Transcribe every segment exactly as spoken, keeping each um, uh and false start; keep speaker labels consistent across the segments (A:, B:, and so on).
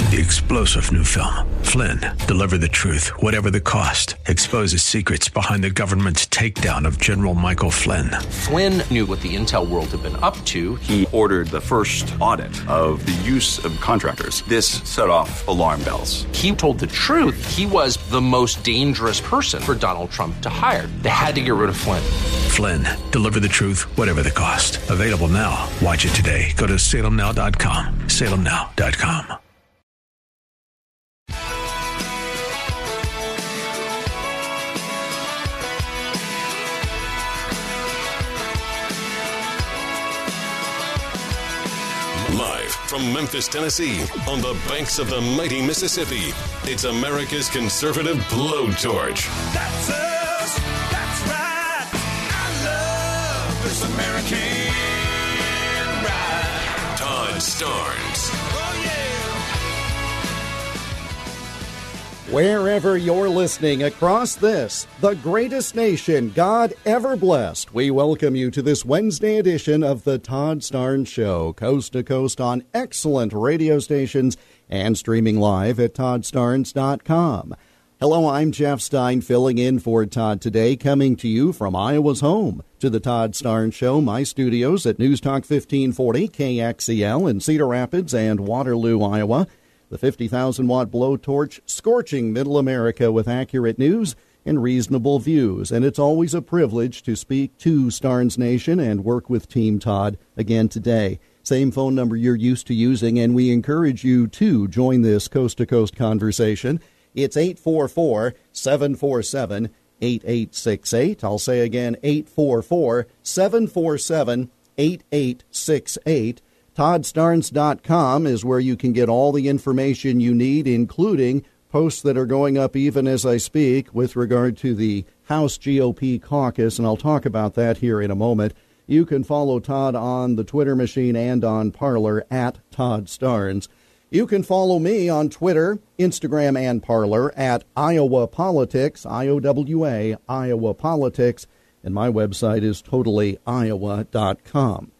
A: The explosive new film, Flynn, deliver the truth, whatever the cost, exposes secrets behind the government's takedown of General Michael Flynn.
B: Flynn knew what the intel world had been up to.
C: He ordered the first audit of the use of contractors. This set off alarm bells.
B: He told the truth. He was the most dangerous person for Donald Trump to hire. They had to get rid of Flynn.
A: Flynn, deliver the truth, whatever the cost. Available now. Watch it today. Go to salem now dot com. salem now dot com.
D: Live from Memphis, Tennessee, on the banks of the mighty Mississippi, it's America's conservative blowtorch.
E: That's us. That's right. I love this American ride.
D: Todd Starnes.
E: Oh, yeah.
F: Wherever you're listening across this, the greatest nation God ever blessed, we welcome you to this Wednesday edition of the Todd Starnes Show, coast to coast on excellent radio stations and streaming live at todd starnes dot com. Hello, I'm Jeff Stein, filling in for Todd today, coming to you from Iowa's home to the Todd Starnes Show, my studios at News Talk fifteen forty K X E L in Cedar Rapids and Waterloo, Iowa. The fifty thousand watt blowtorch scorching middle America with accurate news and reasonable views. And it's always a privilege to speak to Starnes Nation and work with Team Todd again today. Same phone number you're used to using, and we encourage you to join this coast-to-coast conversation. It's eight four four, seven four seven, eight eight six eight. I'll say again, eight four four, seven four seven, eight eight six eight. todd starnes dot com is where you can get all the information you need, including posts that are going up even as I speak with regard to the House G O P caucus, and I'll talk about that here in a moment. You can follow Todd on the Twitter machine and on Parler at Todd Starnes. You can follow me on Twitter, Instagram, and Parler at Iowa Politics, I O W A, Iowa Politics, and my website is totally iowa dot com.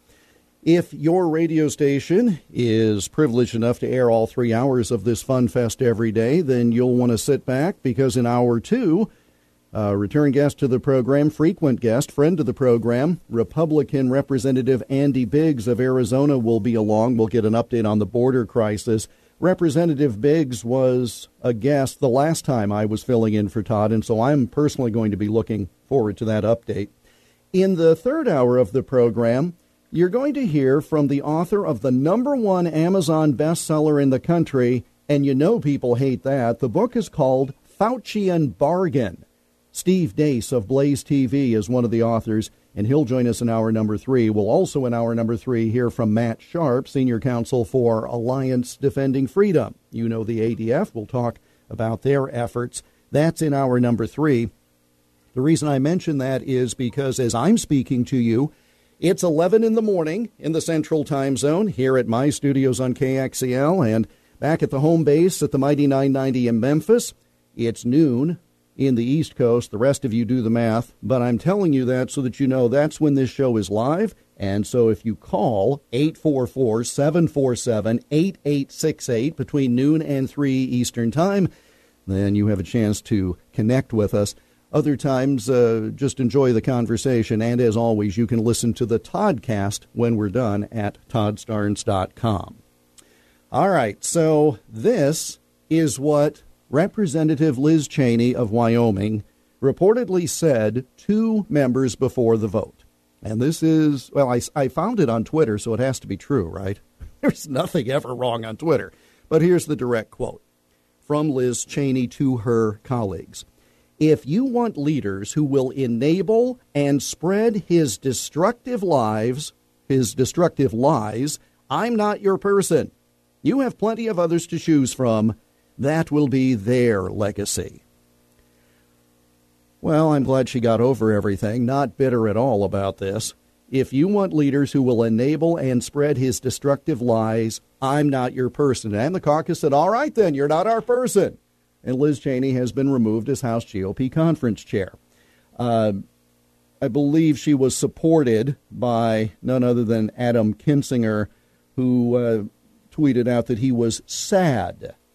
F: If your radio station is privileged enough to air all three hours of this fun fest every day, then you'll want to sit back, because in hour two, uh, return guest to the program, frequent guest, friend of the program, Republican Representative Andy Biggs of Arizona will be along. We'll get an update on the border crisis. Representative Biggs was a guest the last time I was filling in for Todd, and so I'm personally going to be looking forward to that update. In the third hour of the program, you're going to hear from the author of the number one Amazon bestseller in the country, and you know people hate that. The book is called Faucian Bargain. Steve Deace of Blaze T V is one of the authors, and he'll join us in hour number three. We'll also in hour number three hear from Matt Sharp, Senior Counsel for Alliance Defending Freedom. You know the A D F. We'll talk about their efforts. That's in hour number three. The reason I mention that is because as I'm speaking to you, it's eleven in the morning in the Central Time Zone here at my studios on K X E L, and back at the home base at the Mighty nine ninety in Memphis, it's noon in the East Coast. The rest of you do the math, but I'm telling you that so that you know that's when this show is live. And so if you call eight four four, seven four seven, eight eight six eight between noon and three Eastern Time, then you have a chance to connect with us. Other times, uh, just enjoy the conversation, and as always, you can listen to the Toddcast when we're done at todd starnes dot com. All right, so this is what Representative Liz Cheney of Wyoming reportedly said to members before the vote. And this is, well, I, I found it on Twitter, so it has to be true, right? There's nothing ever wrong on Twitter. But here's the direct quote from Liz Cheney to her colleagues. If you want leaders who will enable and spread his destructive lives, his destructive lies, I'm not your person. You have plenty of others to choose from. That will be their legacy. Well, I'm glad she got over everything, not bitter at all about this. If you want leaders who will enable and spread his destructive lies, I'm not your person. And the caucus said, all right, then, you're not our person. And Liz Cheney has been removed as House G O P conference chair. Uh, I believe she was supported by none other than Adam Kinzinger, who uh, tweeted out that he was sad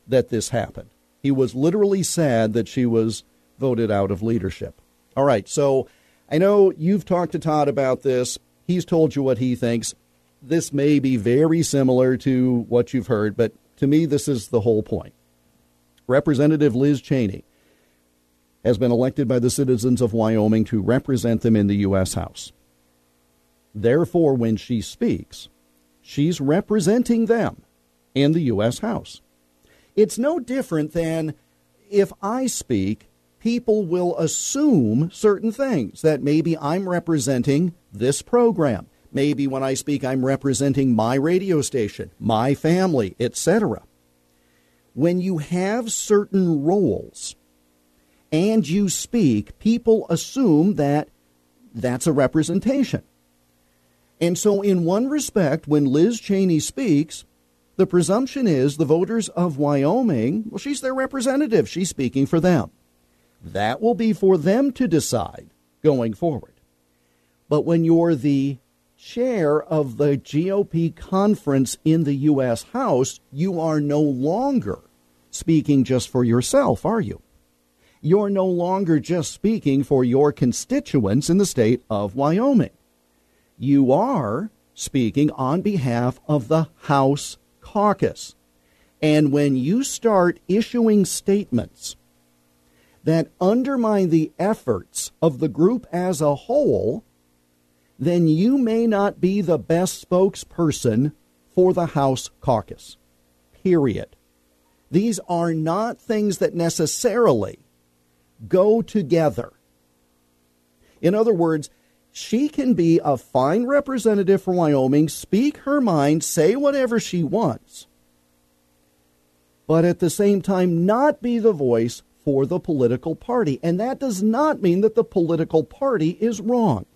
F: that this happened. He was literally sad that she was voted out of leadership. All right, so I know you've talked to Todd about this. He's told you what he thinks. This may be very similar to what you've heard, but to me, this is the whole point. Representative Liz Cheney has been elected by the citizens of Wyoming to represent them in the U S House. Therefore, when she speaks, she's representing them in the U S House. It's no different than if I speak, people will assume certain things, that maybe I'm representing this program. Maybe when I speak, I'm representing my radio station, my family, et cetera. When you have certain roles and you speak, people assume that that's a representation. And so in one respect, when Liz Cheney speaks, the presumption is the voters of Wyoming, well, she's their representative. She's speaking for them. That will be for them to decide going forward. But when you're the chair of the G O P conference in the U S House, you are no longer speaking just for yourself, are you? You're no longer just speaking for your constituents in the state of Wyoming. You are speaking on behalf of the House caucus. And when you start issuing statements that undermine the efforts of the group as a whole, then you may not be the best spokesperson for the House caucus. Period. These are not things that necessarily go together. In other words, she can be a fine representative for Wyoming, speak her mind, say whatever she wants, but at the same time not be the voice for the political party. And that does not mean that the political party is wrong.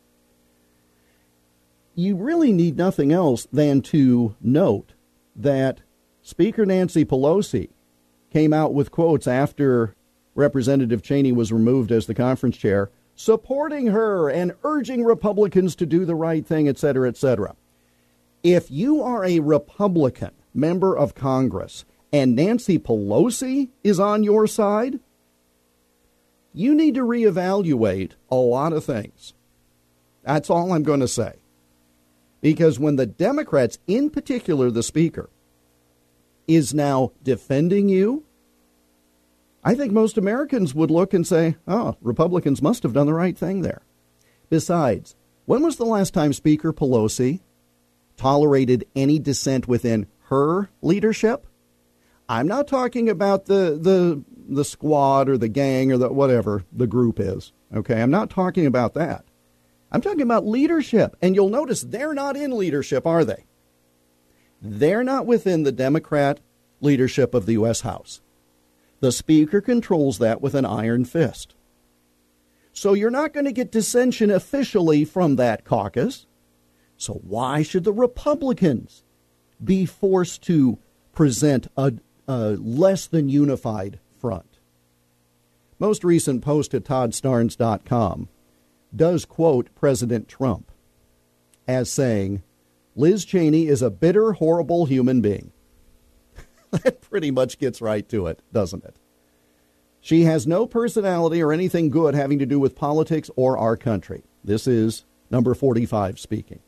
F: You really need nothing else than to note that Speaker Nancy Pelosi came out with quotes after Representative Cheney was removed as the conference chair, supporting her and urging Republicans to do the right thing, et cetera, et cetera. If you are a Republican member of Congress and Nancy Pelosi is on your side, you need to reevaluate a lot of things. That's all I'm going to say. Because when the Democrats, in particular the Speaker, is now defending you, I think most Americans would look and say, oh, Republicans must have done the right thing there. Besides, when was the last time Speaker Pelosi tolerated any dissent within her leadership? I'm not talking about the the the squad or the gang or the whatever the group is. Okay, I'm not talking about that. I'm talking about leadership. And you'll notice they're not in leadership, are they? They're not within the Democrat leadership of the U S House. The Speaker controls that with an iron fist. So you're not going to get dissension officially from that caucus. So why should the Republicans be forced to present a, a less than unified front? Most recent post at todd starnes dot com does quote President Trump as saying, Liz Cheney is a bitter, horrible human being. That pretty much gets right to it, doesn't it? She has no personality or anything good having to do with politics or our country. This is number forty-five speaking.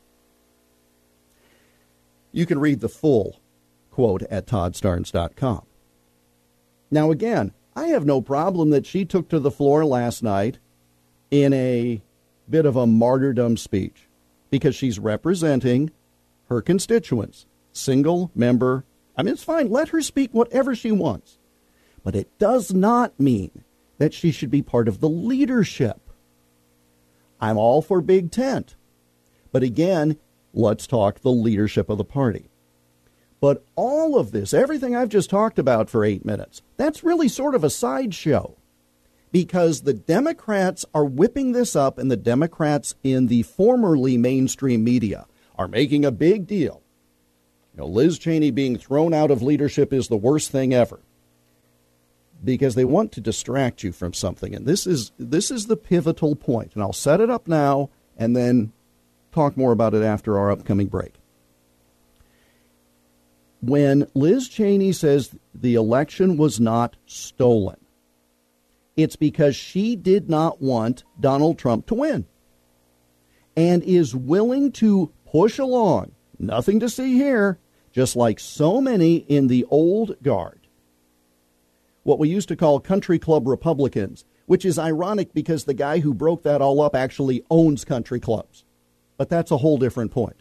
F: You can read the full quote at todd starnes dot com. Now, again, I have no problem that she took to the floor last night in a bit of a martyrdom speech because she's representing her constituents, single member. I mean, it's fine. Let her speak whatever she wants. But it does not mean that she should be part of the leadership. I'm all for Big Tent. But again, let's talk the leadership of the party. But all of this, everything I've just talked about for eight minutes, that's really sort of a sideshow. Because the Democrats are whipping this up, and the Democrats in the formerly mainstream media are making a big deal. You know, Liz Cheney being thrown out of leadership is the worst thing ever. Because they want to distract you from something. And this is this is the pivotal point. And I'll set it up now and then talk more about it after our upcoming break. when Liz Cheney says the election was not stolen, it's because she did not want Donald Trump to win and is willing to push along, nothing to see here, just like so many in the old guard, what we used to call country club Republicans, which is ironic because the guy who broke that all up actually owns country clubs. But that's a whole different point.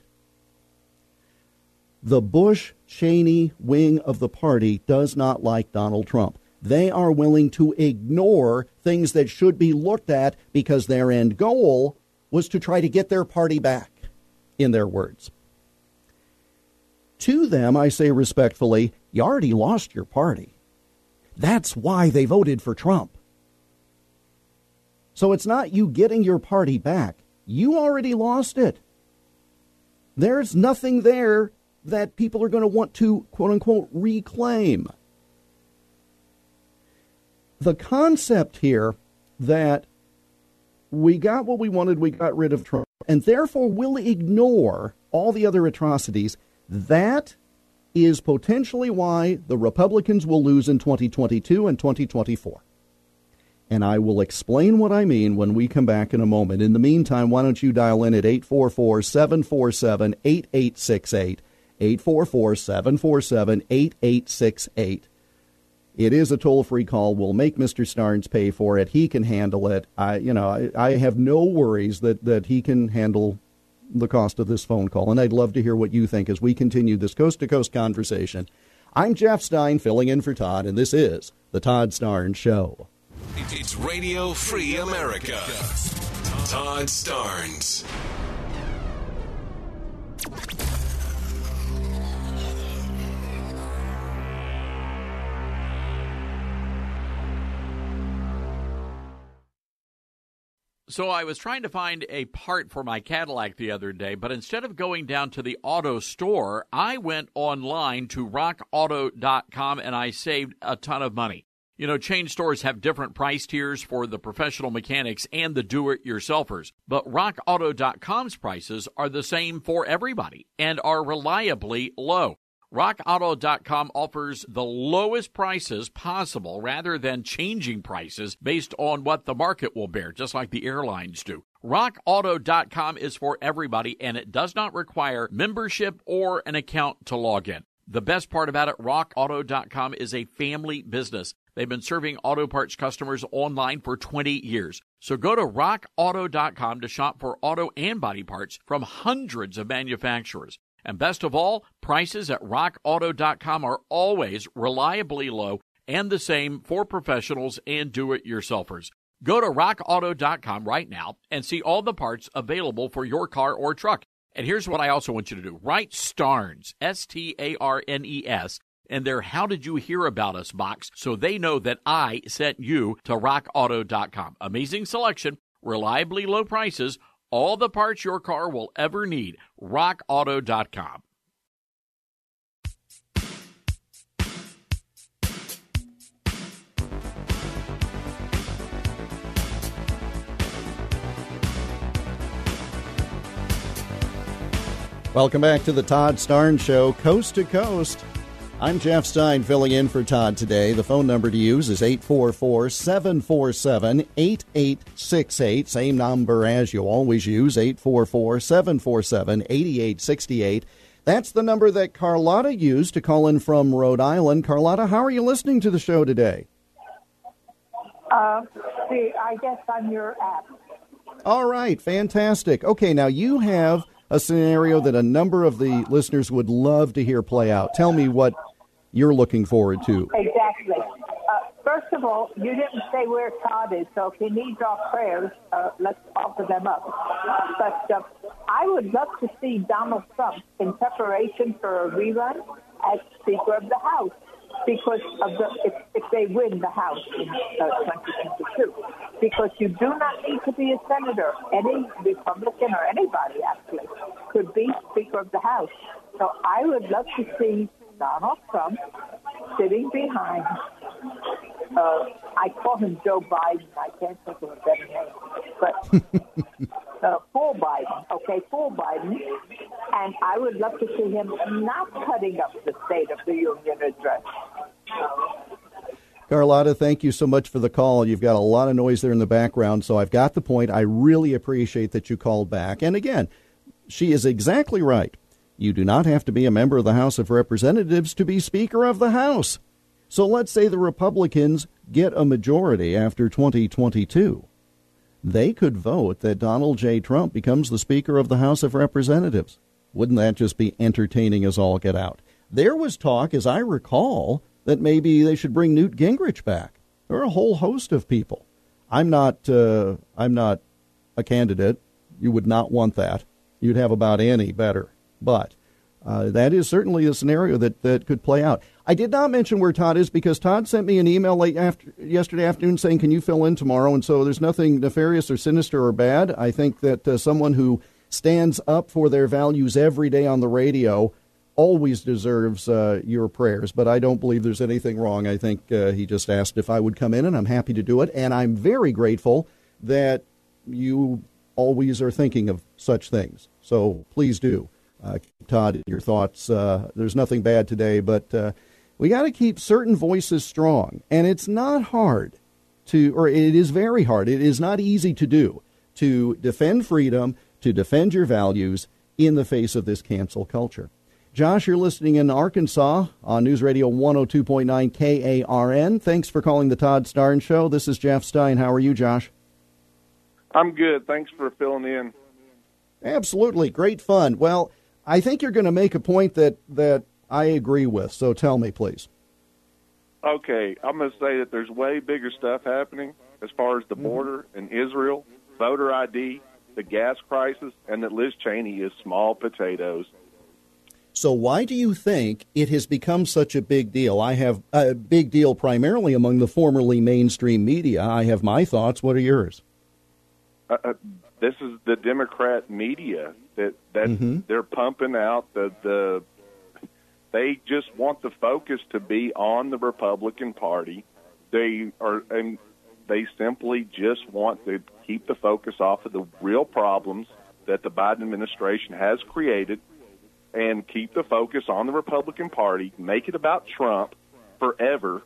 F: The Bush-Cheney wing of the party does not like Donald Trump. They are willing to ignore things that should be looked at because their end goal was to try to get their party back, in their words. To them, I say respectfully, you already lost your party. That's why they voted for Trump. So it's not you getting your party back. You already lost it. There's nothing there that people are going to want to, quote unquote, reclaim. The concept here that we got what we wanted, we got rid of Trump, and therefore we'll ignore all the other atrocities, that is potentially why the Republicans will lose in twenty twenty-two and twenty twenty-four. And I will explain what I mean when we come back in a moment. In the meantime, why don't you dial in at eight four four, seven four seven, eight eight six eight, eight four four, seven four seven, eight eight six eight. It is a toll-free call. We'll make Mister Starnes pay for it. He can handle it. I, you know, I, I have no worries that, that he can handle the cost of this phone call. And I'd love to hear what you think as we continue this coast-to-coast conversation. I'm Jeff Stein, filling in for Todd, and this is the Todd Starnes Show.
D: It's Radio Free America. Todd Starnes.
G: So I was trying to find a part for my Cadillac the other day, but instead of going down to the auto store, I went online to rock auto dot com and I saved a ton of money. You know, chain stores have different price tiers for the professional mechanics and the do-it-yourselfers, but rock auto dot com's prices are the same for everybody and are reliably low. rock auto dot com offers the lowest prices possible rather than changing prices based on what the market will bear, just like the airlines do. rock auto dot com is for everybody, and it does not require membership or an account to log in. The best part about it, rock auto dot com is a family business. They've been serving auto parts customers online for twenty years. So go to rock auto dot com to shop for auto and body parts from hundreds of manufacturers. And best of all, prices at rock auto dot com are always reliably low and the same for professionals and do-it-yourselfers. Go to rock auto dot com right now and see all the parts available for your car or truck. And here's what I also want you to do. Write Starnes, S T A R N E S, in their How Did You Hear About Us box so they know that I sent you to rock auto dot com. Amazing selection, reliably low prices, all the parts your car will ever need. rock auto dot com.
F: Welcome back to the Todd Starnes Show, coast to coast. I'm Jeff Stein, filling in for Todd today. The phone number to use is eight four four, seven four seven, eight eight six eight. Same number as you always use, eight four four, seven four seven, eight eight six eight. That's the number that Carlotta used to call in from Rhode Island. Carlotta, how are you listening to the show today?
H: Uh, see, I guess on your app.
F: All right, fantastic. Okay, now you have a scenario that a number of the listeners would love to hear play out. Tell me what you're looking forward to.
H: Exactly. Uh, first of all, you didn't say where Todd is, so if he needs our prayers, uh, let's offer them up. But uh, I would love to see Donald Trump in preparation for a rerun as Speaker of the House, because of the if, if they win the House in uh, twenty twenty-two. Because you do not need to be a senator. Any Republican or anybody, actually, could be Speaker of the House. So I would love to see Donald Trump sitting behind, uh, I call him Joe Biden. I can't think of a better name. But uh, full Biden, okay, full Biden. And I would love to see him not cutting up the State of the Union address.
F: Carlotta, thank you so much for the call. You've got a lot of noise there in the background, so I've got the point. I really appreciate that you called back. And again, she is exactly right. You do not have to be a member of the House of Representatives to be Speaker of the House. So let's say the Republicans get a majority after twenty twenty-two. They could vote that Donald J. Trump becomes the Speaker of the House of Representatives. Wouldn't that just be entertaining as all get out? There was talk, as I recall, that maybe they should bring Newt Gingrich back. There are a whole host of people. I'm not uh, I'm not a candidate. You would not want that. You'd have about any better. But uh, that is certainly a scenario that, that could play out. I did not mention where Todd is because Todd sent me an email late after yesterday afternoon saying, can you fill in tomorrow? And so there's nothing nefarious or sinister or bad. I think that uh, someone who stands up for their values every day on the radio always deserves uh, your prayers, but I don't believe there's anything wrong. I think uh, he just asked if I would come in, and I'm happy to do it. And I'm very grateful that you always are thinking of such things. So please do. Uh, Todd, your thoughts. Uh, there's nothing bad today, but uh, we got to keep certain voices strong. And it's not hard to, or it is very hard. It is not easy to do, to defend freedom, to defend your values in the face of this cancel culture. Josh, you're listening in Arkansas on News Radio one oh two point nine K A R N. Thanks for calling the Todd Starnes Show. This is Jeff Stein. How are you, Josh?
I: I'm good. Thanks for filling in.
F: Absolutely. Great fun. Well, I think you're going to make a point that, that I agree with, so tell me, please.
I: Okay, I'm going to say that there's way bigger stuff happening as far as the border and Israel, voter I D, the gas crisis, and that Liz Cheney is small potatoes.
F: So why do you think it has become such a big deal? I have a big deal primarily among the formerly mainstream media. I have my thoughts. What are yours?
I: Uh, uh, this is the Democrat media that that mm-hmm. they're pumping out the the. They just want the focus to be on the Republican Party. They are, and they simply just want to keep the focus off of the real problems that the Biden administration has created, and keep the focus on the Republican Party, make it about Trump forever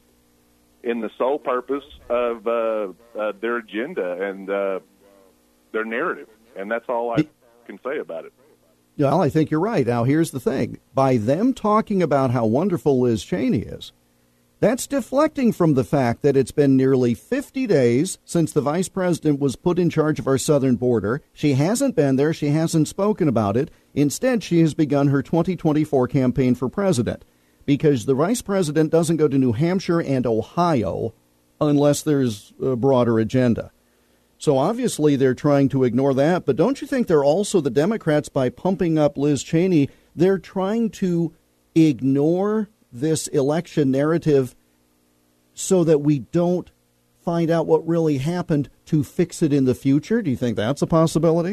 I: in the sole purpose of uh, uh, their agenda and uh, their narrative. And that's all I can say about it.
F: Well, I think you're right. Now, here's the thing. By them talking about how wonderful Liz Cheney is, that's deflecting from the fact that it's been nearly fifty days since the vice president was put in charge of our southern border. She hasn't been there. She hasn't spoken about it. Instead, she has begun her twenty twenty-four campaign for president because the vice president doesn't go to New Hampshire and Ohio unless there's a broader agenda. So obviously they're trying to ignore that. But don't you think they're also, the Democrats, by pumping up Liz Cheney, they're trying to ignore this election narrative so that we don't find out what really happened to fix it in the future? Do you think that's a possibility?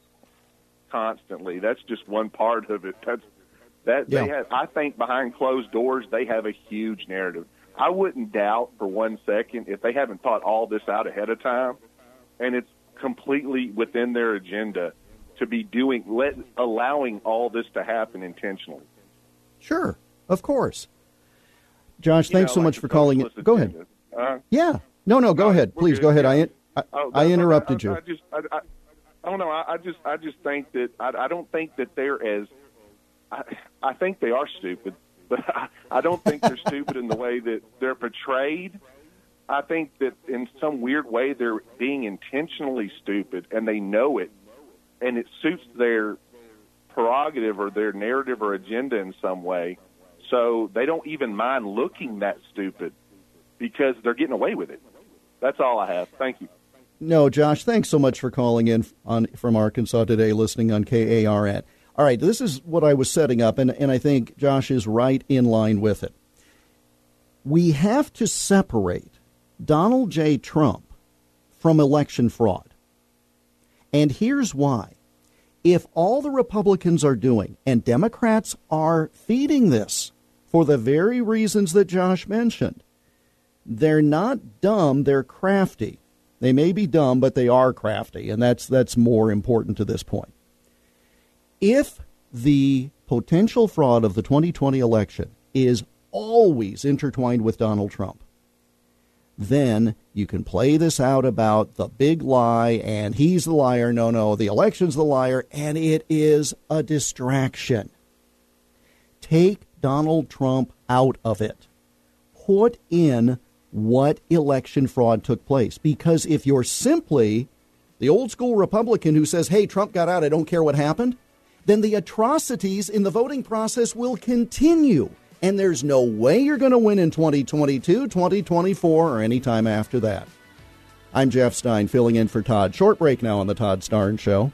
I: Constantly. That's just one part of it. That's that
F: yeah.
I: they have. I think behind closed doors they have a huge narrative. I wouldn't doubt for one second if they haven't thought all this out ahead of time, and it's completely within their agenda to be doing let allowing all this to happen intentionally.
F: Sure. Of course. Josh,
I: You
F: thanks
I: know,
F: so
I: like
F: much for
I: the
F: calling.
I: socialist
F: It. Go ahead.
I: agenda. Uh,
F: Yeah. No, no, go
I: no,
F: ahead.
I: we're
F: Please
I: good.
F: go ahead.
I: Yeah.
F: I, I,
I: Oh,
F: I
I: that-
F: interrupted
I: I,
F: you.
I: I just, I, I, I don't know. I, I just, I just think that I, I don't think that they're as. I, I think they are stupid, but I, I don't think they're stupid in the way that they're portrayed. I think that in some weird way they're being intentionally stupid, and they know it, and it suits their prerogative or their narrative or agenda in some way. So they don't even mind looking that stupid because they're getting away with it. That's all I have. Thank you.
F: No, Josh, thanks so much for calling in on from Arkansas today, listening on K A R N. All right, this is what I was setting up, and, and I think Josh is right in line with it. We have to separate Donald J. Trump from election fraud. And here's why. If all the Republicans are doing, and Democrats are feeding this for the very reasons that Josh mentioned, they're not dumb, they're crafty. They may be dumb, but they are crafty, and that's that's more important to this point. If the potential fraud of the twenty twenty election is always intertwined with Donald Trump, then you can play this out about the big lie and he's the liar. No, no, the election's the liar, and it is a distraction. Take Donald Trump out of it. Put in what election fraud took place. Because if you're simply the old school Republican who says, hey, Trump got out, I don't care what happened, then the atrocities in the voting process will continue. And there's no way you're going to win in twenty twenty-two, twenty twenty-four, or any time after that. I'm Jeff Stein, filling in for Todd. Short break now on the Todd Starnes Show.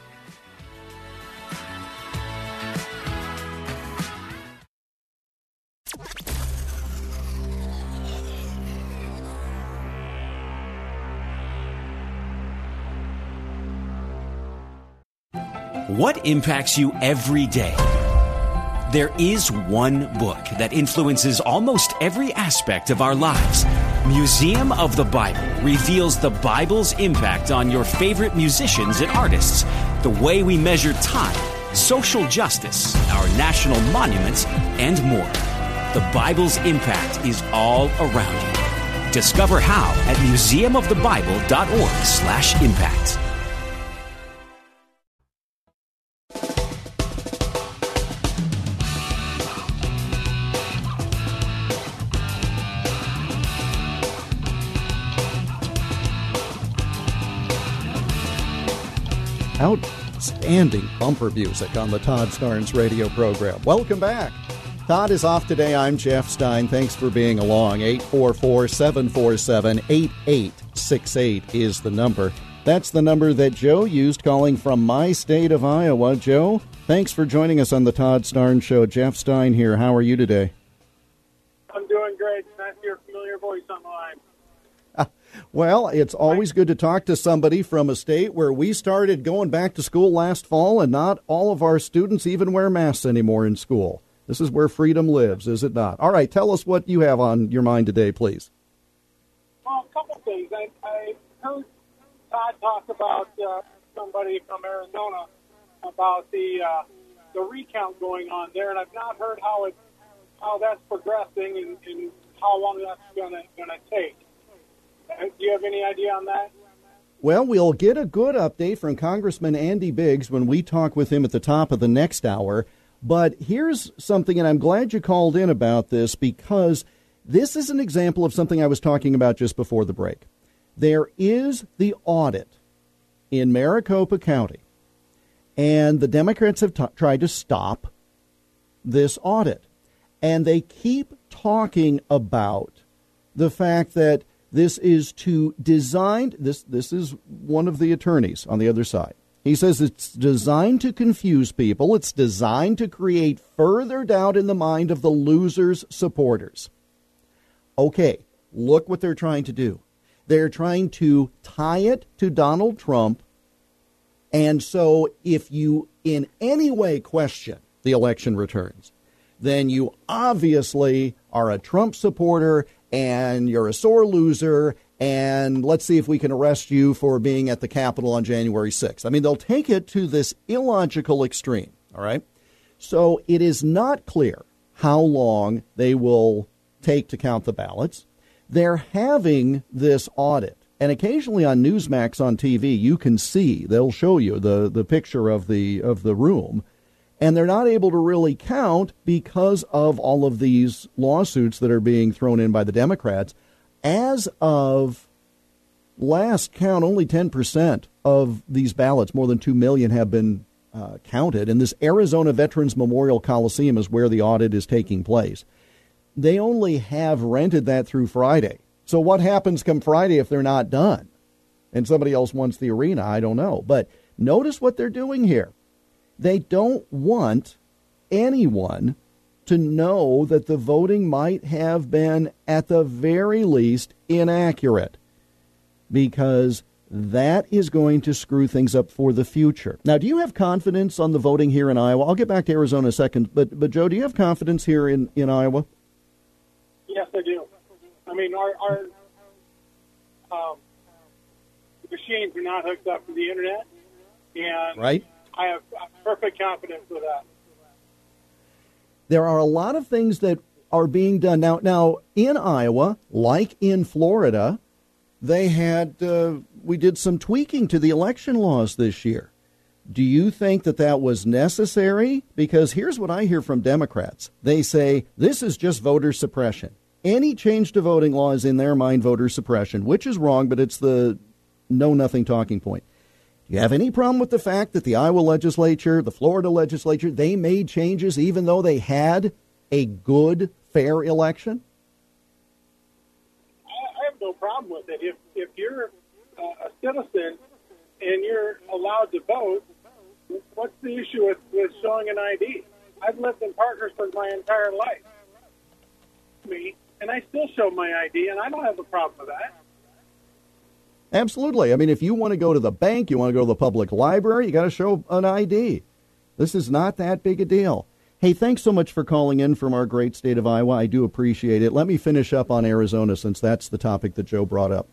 J: What impacts you every day? There is one book that influences almost every aspect of our lives. Museum of the Bible reveals the Bible's impact on your favorite musicians and artists, the way we measure time, social justice, our national monuments, and more. The Bible's impact is all around you. Discover how at museum of the bible dot org slash impact.
F: Outstanding bumper music on the Todd Starnes radio program. Welcome back. Todd is off today. I'm Jeff Stein. Thanks for being along. eight four four, seven four seven, eight eight six eight is the number. That's the number that Joe used calling from my state of Iowa. Joe, thanks for joining us on the Todd Starnes Show. Jeff Stein here. How are you today?
K: I'm doing great. Nice to hear a familiar voice on the line.
F: Well, it's always good to talk to somebody from a state where we started going back to school last fall, and not all of our students even wear masks anymore in school. This is where freedom lives, is it not? All right, tell us what you have on your mind today, please.
K: Well, a couple things. I, I heard Todd talk about uh, somebody from Arizona about the uh, the recount going on there, and I've not heard how it how that's progressing and, and how long that's gonna gonna take. Do you have any idea on that?
F: Well, we'll get a good update from Congressman Andy Biggs when we talk with him at the top of the next hour. But here's something, and I'm glad you called in about this, because this is an example of something I was talking about just before the break. There is the audit in Maricopa County, and the Democrats have t- tried to stop this audit. And they keep talking about the fact that this is to design, this this is one of the attorneys on the other side. He says it's designed to confuse people. It's designed to create further doubt in the mind of the loser's supporters. Okay, look what they're trying to do. They're trying to tie it to Donald Trump. And so if you in any way question the election returns, then you obviously are a Trump supporter and you're a sore loser, and let's see if we can arrest you for being at the Capitol on January sixth. I mean, they'll take it to this illogical extreme, all right? So it is not clear how long they will take to count the ballots. They're having this audit, and occasionally on Newsmax on T V, you can see, they'll show you the, the picture of the of the room, and they're not able to really count because of all of these lawsuits that are being thrown in by the Democrats. As of last count, only ten percent of these ballots, more than two million, have been uh, counted. And this Arizona Veterans Memorial Coliseum is where the audit is taking place. They only have rented that through Friday. So what happens come Friday if they're not done? And somebody else wants the arena? I don't know. But notice what they're doing here. They don't want anyone to know that the voting might have been, at the very least, inaccurate, because that is going to screw things up for the future. Now, do you have confidence on the voting here in Iowa? I'll get back to Arizona in a second, but, but Joe, do you have confidence here in, in Iowa?
K: Yes, I do. I mean, our, our um, machines are not hooked up to the internet, and
F: right.
K: I have perfect confidence with that.
F: There are a lot of things that are being done now. Now, in Iowa, like in Florida, they had uh, we did some tweaking to the election laws this year. Do you think that that was necessary? Because here's what I hear from Democrats. They say this is just voter suppression. Any change to voting law is, in their mind, voter suppression, which is wrong, but it's the know-nothing talking point. Do you have any problem with the fact that the Iowa legislature, the Florida legislature, they made changes even though they had a good, fair election?
K: I have no problem with it. If if you're uh, a citizen and you're allowed to vote, what's the issue with, with showing an I D? I've lived in Parkersburg my entire life. Me, and I still show my I D, and I don't have a problem with that.
F: Absolutely. I mean, if you want to go to the bank, you want to go to the public library, you got to show an I D. This is not that big a deal. Hey, thanks so much for calling in from our great state of Iowa. I do appreciate it. Let me finish up on Arizona, since that's the topic that Joe brought up.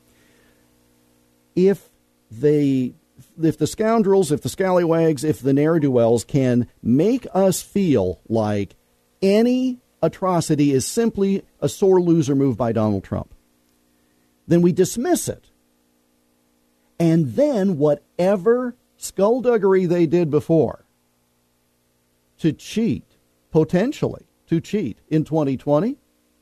F: If they, if the scoundrels, if the scallywags, if the ne'er-do-wells can make us feel like any atrocity is simply a sore loser move by Donald Trump, then we dismiss it. And then whatever skullduggery they did before to cheat, potentially to cheat in twenty twenty,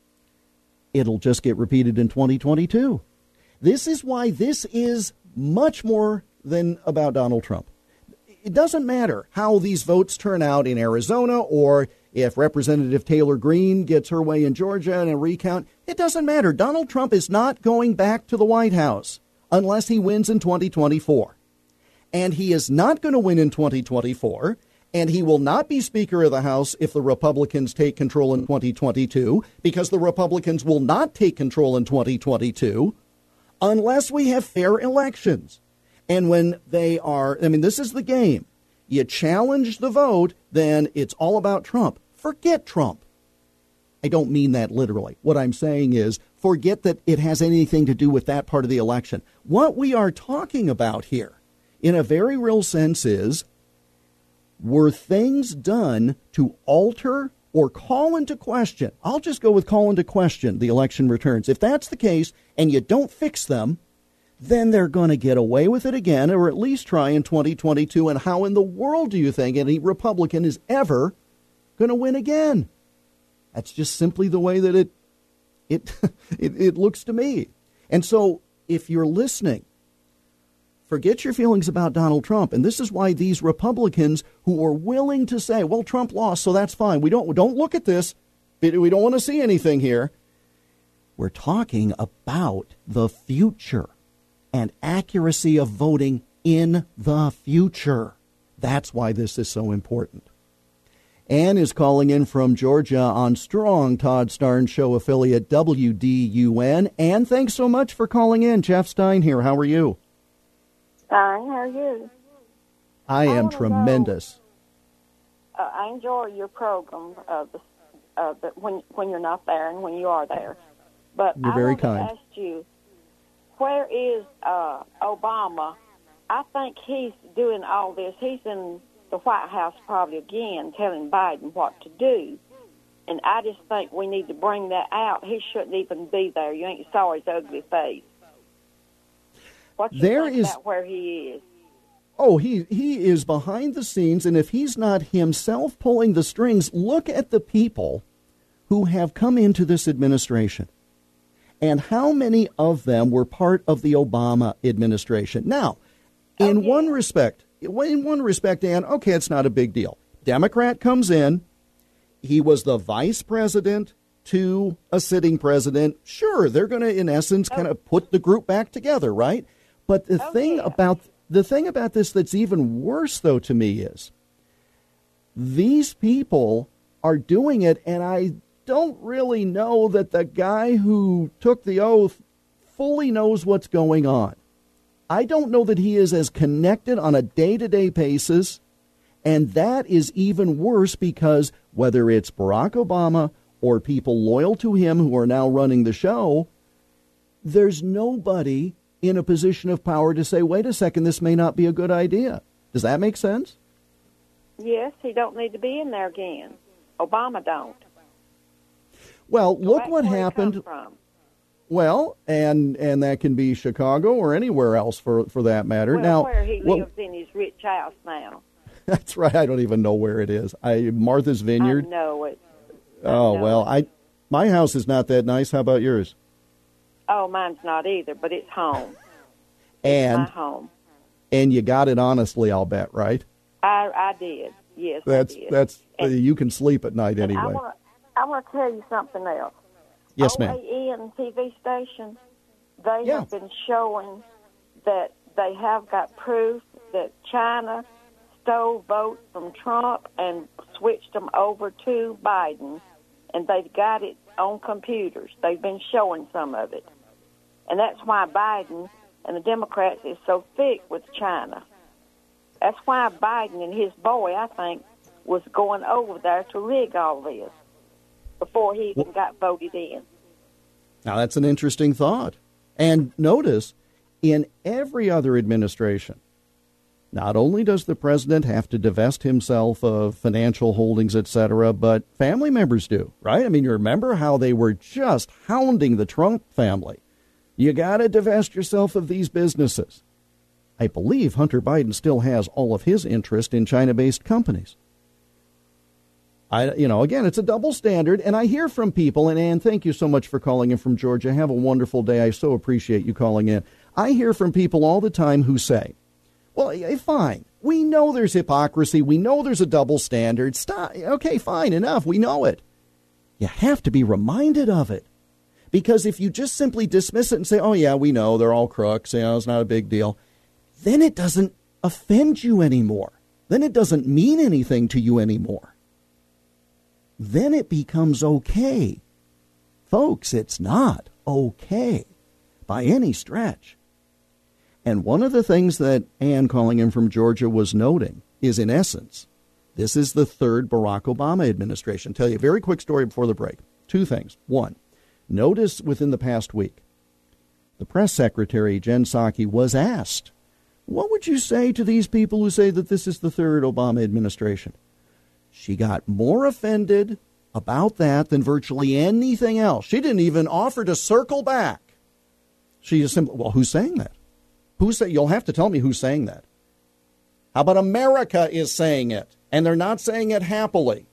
F: it'll just get repeated in twenty twenty-two. This is why this is much more than about Donald Trump. It doesn't matter how these votes turn out in Arizona, or if Representative Taylor Greene gets her way in Georgia in a recount. It doesn't matter. Donald Trump is not going back to the White House unless he wins in twenty twenty-four. And he is not going to win in twenty twenty-four, and he will not be Speaker of the House if the Republicans take control in twenty twenty-two, because the Republicans will not take control in twenty twenty-two unless we have fair elections. And when they are, I mean, this is the game. You challenge the vote, then it's all about Trump. Forget Trump. I don't mean that literally. What I'm saying is, forget that it has anything to do with that part of the election. What we are talking about here, in a very real sense, is, were things done to alter or call into question? I'll just go with call into question the election returns. If that's the case and you don't fix them, then they're going to get away with it again, or at least try in twenty twenty-two. And how in the world do you think any Republican is ever going to win again? That's just simply the way that it it, it it looks to me. And so if you're listening, forget your feelings about Donald Trump. And this is why these Republicans who are willing to say, well, Trump lost, so that's fine. We don't don't look at this. We don't want to see anything here. We're talking about the future and accuracy of voting in the future. That's why this is so important. Ann is calling in from Georgia on strong Todd Starnes Show affiliate W D U N. Ann, thanks so much for calling in. Jeff Stein here. How are you?
L: Fine. How are you?
F: I am I tremendous.
L: Know, uh, I enjoy your program uh, the, uh, the, when when you're not there and when you are there. But
F: you're
L: I
F: very
L: want
F: kind.
L: to ask you, where is uh, Obama? I think he's doing all this. He's in the White House probably again telling Biden what to do. And I just think we need to bring that out. He shouldn't even be there. You ain't saw his ugly face. What you
F: there
L: think
F: is,
L: about where he is?
F: Oh, he, he is behind the scenes, and if he's not himself pulling the strings, look at the people who have come into this administration. And how many of them were part of the Obama administration? Now, in oh, yeah. one respect, in one respect, Ann, okay, it's not a big deal. Democrat comes in. He was the vice president to a sitting president. Sure, they're going to, in essence, oh. kind of put the group back together, right? But the oh, thing yeah. about the thing about this that's even worse, though, to me is these people are doing it, and I don't really know that the guy who took the oath fully knows what's going on. I don't know that he is as connected on a day-to-day basis, and that is even worse because whether it's Barack Obama or people loyal to him who are now running the show, there's nobody in a position of power to say, wait a second, this may not be a good idea. Does that make sense?
L: Yes, he don't need to be in there again. Obama don't.
F: Well,
L: So
F: look
L: that's
F: what
L: where he
F: happened.
L: come from.
F: Well, and and that can be Chicago or anywhere else for, for that matter.
L: Well,
F: now,
L: where he
F: what-
L: lives in his rich house now.
F: that's right. I don't even know where it is. I Martha's Vineyard.
L: I know it.
F: oh
L: know
F: well,
L: it.
F: I my house is not that nice. How about yours?
L: Oh, mine's not either, but it's home.
F: And
L: My home.
F: and you got it honestly, I'll bet, right?
L: I I did. Yes,
F: That's
L: I did.
F: that's
L: And-
F: you can sleep at night
L: and I
F: anyway.
L: want I want to tell you something else.
F: Yes, ma'am.
L: O A N T V station, they
F: Yeah.
L: have been showing that they have got proof that China stole votes from Trump and switched them over to Biden, and they've got it on computers. They've been showing some of it. And that's why Biden and the Democrats is so thick with China. That's why Biden and his boy, I think, was going over there to rig all this before he even got voted in.
F: Now, that's an interesting thought. And notice, in every other administration, not only does the president have to divest himself of financial holdings, et cetera, but family members do, right? I mean, you remember how they were just hounding the Trump family. You got to divest yourself of these businesses. I believe Hunter Biden still has all of his interest in China-based companies. I, you know, again, it's a double standard, and I hear from people, and Ann, thank you so much for calling in from Georgia. Have a wonderful day. I so appreciate you calling in. I hear from people all the time who say, well, eh, fine, we know there's hypocrisy. We know there's a double standard. Stop. Okay, fine, enough. We know it. You have to be reminded of it. Because if you just simply dismiss it and say, oh, yeah, we know, they're all crooks, you know, it's not a big deal, then it doesn't offend you anymore. Then it doesn't mean anything to you anymore. Then it becomes okay. Folks, it's not okay by any stretch. And one of the things that Ann calling in from Georgia was noting is, in essence, this is the third Barack Obama administration. I'll tell you a very quick story before the break. Two things. One, notice within the past week, the press secretary, Jen Psaki, was asked, what would you say to these people who say that this is the third Obama administration? She got more offended about that than virtually anything else. She didn't even offer to circle back. She just simply, well, who's saying that? Who's say, you'll have to tell me who's saying that. How about America is saying it, and they're not saying it happily?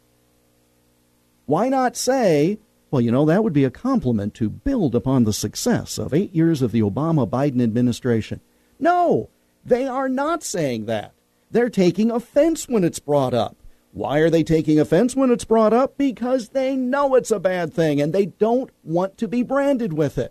F: Why not say, well, you know, that would be a compliment to build upon the success of eight years of the Obama-Biden administration? No, they are not saying that. They're taking offense when it's brought up. Why are they taking offense when it's brought up? Because they know it's a bad thing, and they don't want to be branded with it.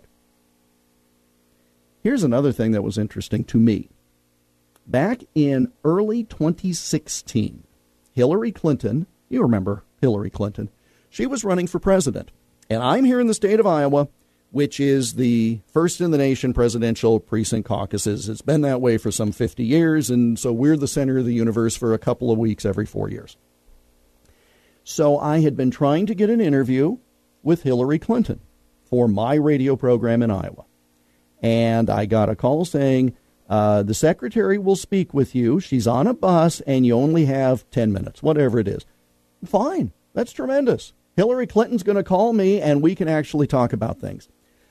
F: Here's another thing that was interesting to me. Back in early twenty sixteen, Hillary Clinton, you remember Hillary Clinton, she was running for president. And I'm here in the state of Iowa, which is the first in the nation presidential precinct caucuses. It's been that way for some fifty years, and so we're the center of the universe for a couple of weeks every four years. So I had been trying to get an interview with Hillary Clinton for my radio program in Iowa. And I got a call saying, uh, the secretary will speak with you. She's on a bus, and you only have ten minutes, whatever it is. Fine. That's tremendous. Hillary Clinton's going to call me, and we can actually talk about things.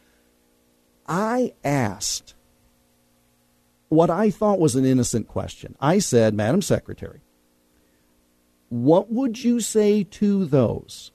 F: I asked what I thought was an innocent question. I said, Madam Secretary, what would you say to those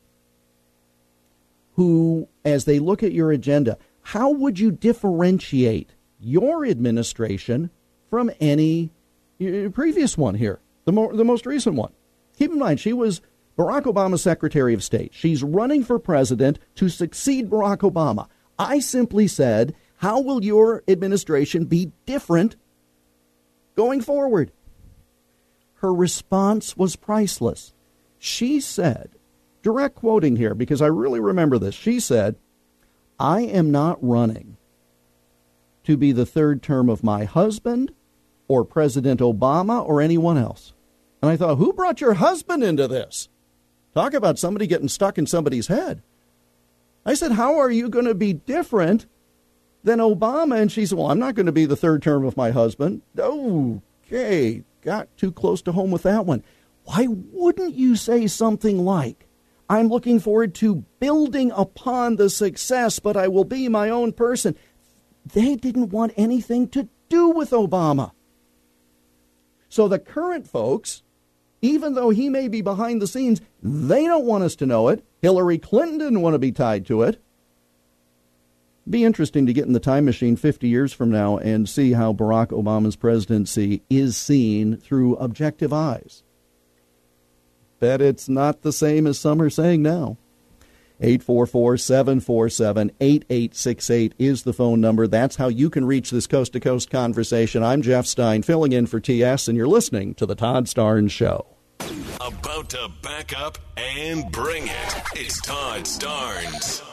F: who, as they look at your agenda, how would you differentiate your administration from any previous one here, the, more, the most recent one? Keep in mind, she was Barack Obama's Secretary of State. She's running for president to succeed Barack Obama. I simply said, how will your administration be different going forward? Her response was priceless. She said, direct quoting here, because I really remember this, she said, I am not running to be the third term of my husband or President Obama or anyone else. And I thought, who brought your husband into this? Talk about somebody getting stuck in somebody's head. I said, how are you going to be different than Obama? And she said, well, I'm not going to be the third term of my husband. Okay, got too close to home with that one. why wouldn't you say something like, I'm looking forward to building upon the success, but I will be my own person? They didn't want anything to do with Obama. So the current folks, even though he may be behind the scenes, they don't want us to know it. Hillary Clinton didn't want to be tied to it. Be interesting to get in the time machine fifty years from now and see how Barack Obama's presidency is seen through objective eyes. Bet it's not the same as some are saying now. eight four four, seven four seven, eight eight six eight is the phone number. That's how you can reach this coast-to-coast conversation. I'm Jeff Stein, filling in for T S, and you're listening to The Todd Starnes Show.
D: About to back up and bring it. It's Todd Starnes.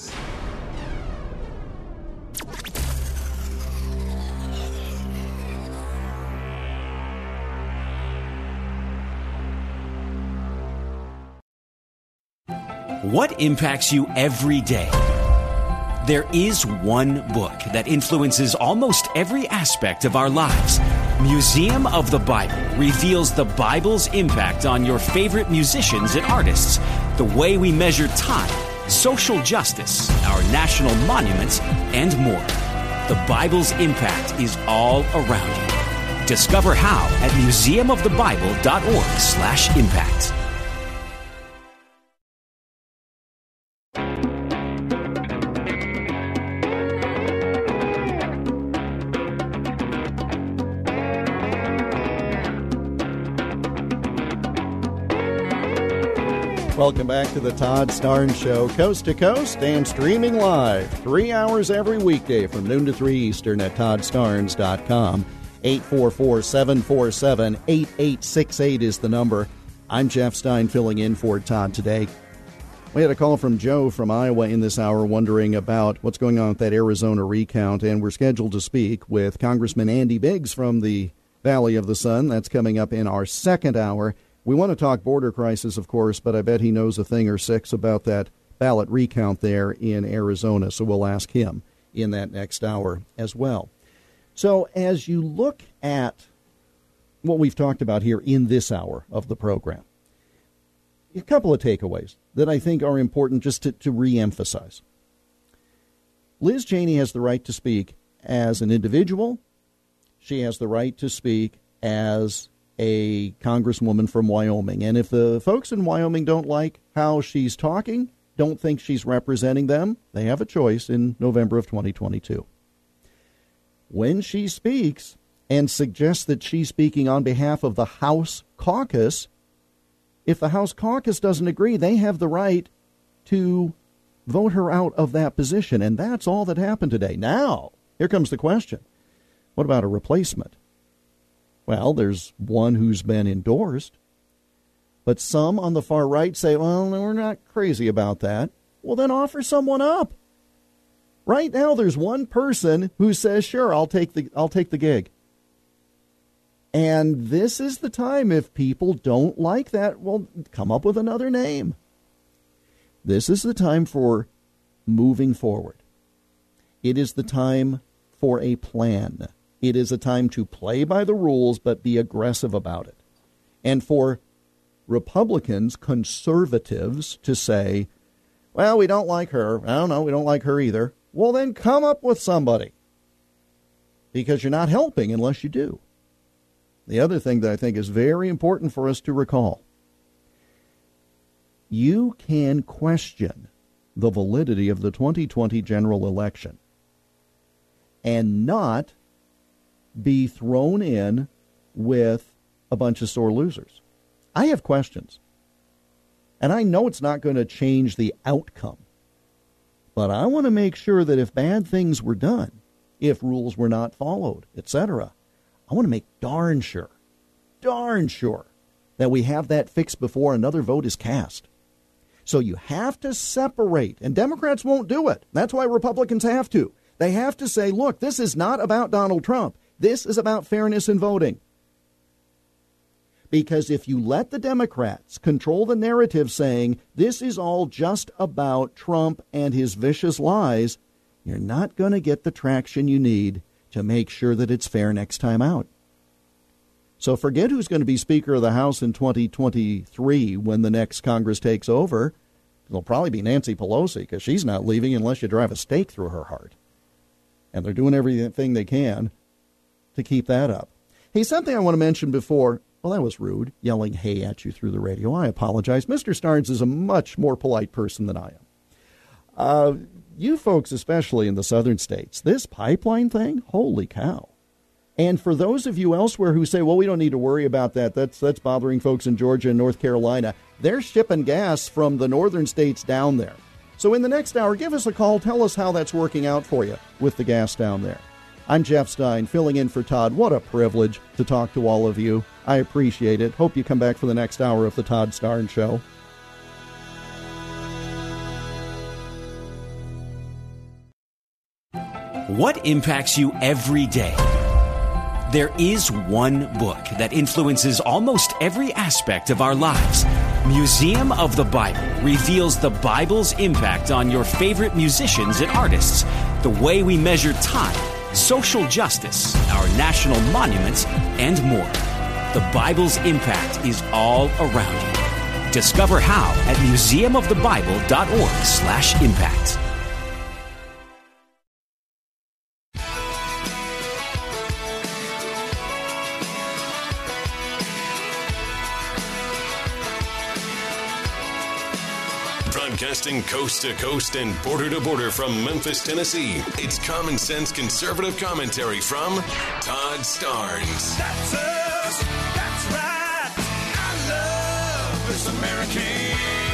J: What impacts you every day? There is one book that influences almost every aspect of our lives. Museum of the Bible reveals the Bible's impact on your favorite musicians and artists, the way we measure time, social justice, our national monuments, and more. The Bible's impact is all around you. Discover how at museum of the bible dot org slash impact.
F: Welcome back to the Todd Starnes Show, coast to coast and streaming live, three hours every weekday from noon to three Eastern at todd starnes dot com. eight four four, seven four seven, eight eight six eight is the number. I'm Jeff Stein, filling in for Todd today. We had a call from Joe from Iowa in this hour wondering about what's going on with that Arizona recount, and we're scheduled to speak with Congressman Andy Biggs from the Valley of the Sun. That's coming up in our second hour. We want to talk border crisis, of course, but I bet he knows a thing or six about that ballot recount there in Arizona, so we'll ask him in that next hour as well. So as you look at what we've talked about here in this hour of the program, a couple of takeaways that I think are important just to, to reemphasize. Liz Cheney has the right to speak as an individual. She has the right to speak as a congresswoman from Wyoming. And if the folks in Wyoming don't like how she's talking, don't think she's representing them, they have a choice in November of twenty twenty-two. When she speaks and suggests that she's speaking on behalf of the House caucus, if the House caucus doesn't agree, they have the right to vote her out of that position. And that's all that happened today. Now, here comes the question. What about a replacement? Well, there's one who's been endorsed, but some on the far right say, well, no, we're not crazy about that. Well, then offer someone up. Right now, there's one person who says, sure, I'll take the I'll take the gig. And this is the time, if people don't like that, well, come up with another name. This is the time for moving forward. It is the time for a plan. It is a time to play by the rules, but be aggressive about it. And for Republicans, conservatives, to say, well, we don't like her. I don't know, we don't like her either. Well, then come up with somebody. Because you're not helping unless you do. The other thing that I think is very important for us to recall, you can question the validity of the twenty twenty general election and not be thrown in with a bunch of sore losers. I have questions. And I know it's not going to change the outcome. But I want to make sure that if bad things were done, if rules were not followed, et cetera, I want to make darn sure, darn sure that we have that fixed before another vote is cast. So you have to separate, and Democrats won't do it. That's why Republicans have to. They have to say, look, this is not about Donald Trump. This is about fairness in voting. Because if you let the Democrats control the narrative saying this is all just about Trump and his vicious lies, you're not going to get the traction you need to make sure that it's fair next time out. So forget who's going to be Speaker of the House in twenty twenty-three when the next Congress takes over. It'll probably be Nancy Pelosi, because she's not leaving unless you drive a stake through her heart. And they're doing everything they can to keep that up. Hey, something I want to mention before. Well, that was rude, yelling hey at you through the radio. I apologize. Mister Starnes is a much more polite person than I am. Uh, you folks, especially in the southern states, this pipeline thing, holy cow. And for those of you elsewhere who say, well, we don't need to worry about that, that's that's bothering folks in Georgia and North Carolina, they're shipping gas from the northern states down there. So in the next hour, give us a call. Tell us how that's working out for you with the gas down there. I'm Jeff Stein, filling in for Todd. What a privilege to talk to all of you. I appreciate it. Hope you come back for the next hour of the Todd Starnes Show.
J: What impacts you every day? There is one book that influences almost every aspect of our lives. Museum of the Bible reveals the Bible's impact on your favorite musicians and artists, the way we measure time, social justice, our national monuments, and more. The Bible's impact is all around you. Discover how at museum of the bible dot org slash impact.
D: Broadcasting coast to coast and border to border from Memphis, Tennessee, it's common sense conservative commentary from Todd Starnes.
E: That's us. That's right. I love this American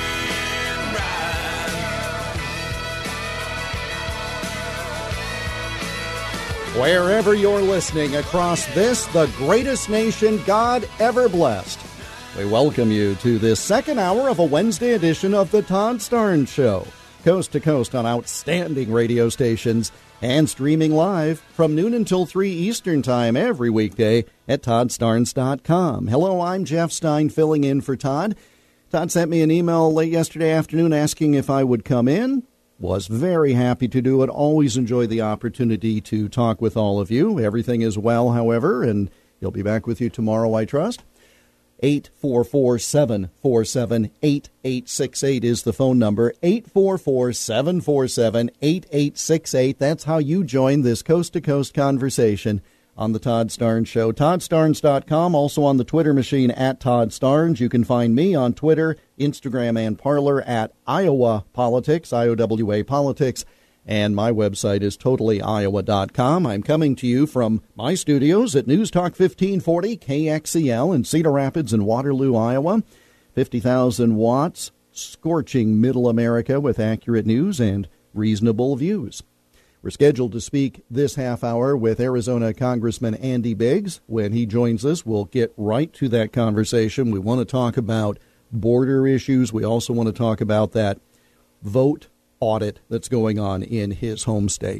E: ride.
F: Wherever you're listening across this, the greatest nation God ever blessed, we welcome you to this second hour of a Wednesday edition of the Todd Starnes Show, coast to coast on outstanding radio stations and streaming live from noon until three Eastern Time every weekday at todd starnes dot com. Hello, I'm Jeff Stein, filling in for Todd. Todd sent me an email late yesterday afternoon asking if I would come in. Was very happy to do it. Always enjoy the opportunity to talk with all of you. Everything is well, however, and he'll be back with you tomorrow, I trust. eight four four, seven four seven, eight eight six eight is the phone number. eight four four, seven four seven, eight eight six eight. That's how you join this coast-to-coast conversation on the Todd Starnes Show. todd starnes dot com, also on the Twitter machine at Todd Starnes. You can find me on Twitter, Instagram, and Parler at Iowa Politics, I O W A Politics. And my website is totally iowa dot com. I'm coming to you from my studios at News Talk fifteen forty K X E L in Cedar Rapids and Waterloo, Iowa. fifty thousand watts, scorching middle America with accurate news and reasonable views. We're scheduled to speak this half hour with Arizona Congressman Andy Biggs. When he joins us, we'll get right to that conversation. We want to talk about border issues. We also want to talk about that vote audit that's going on in his home state.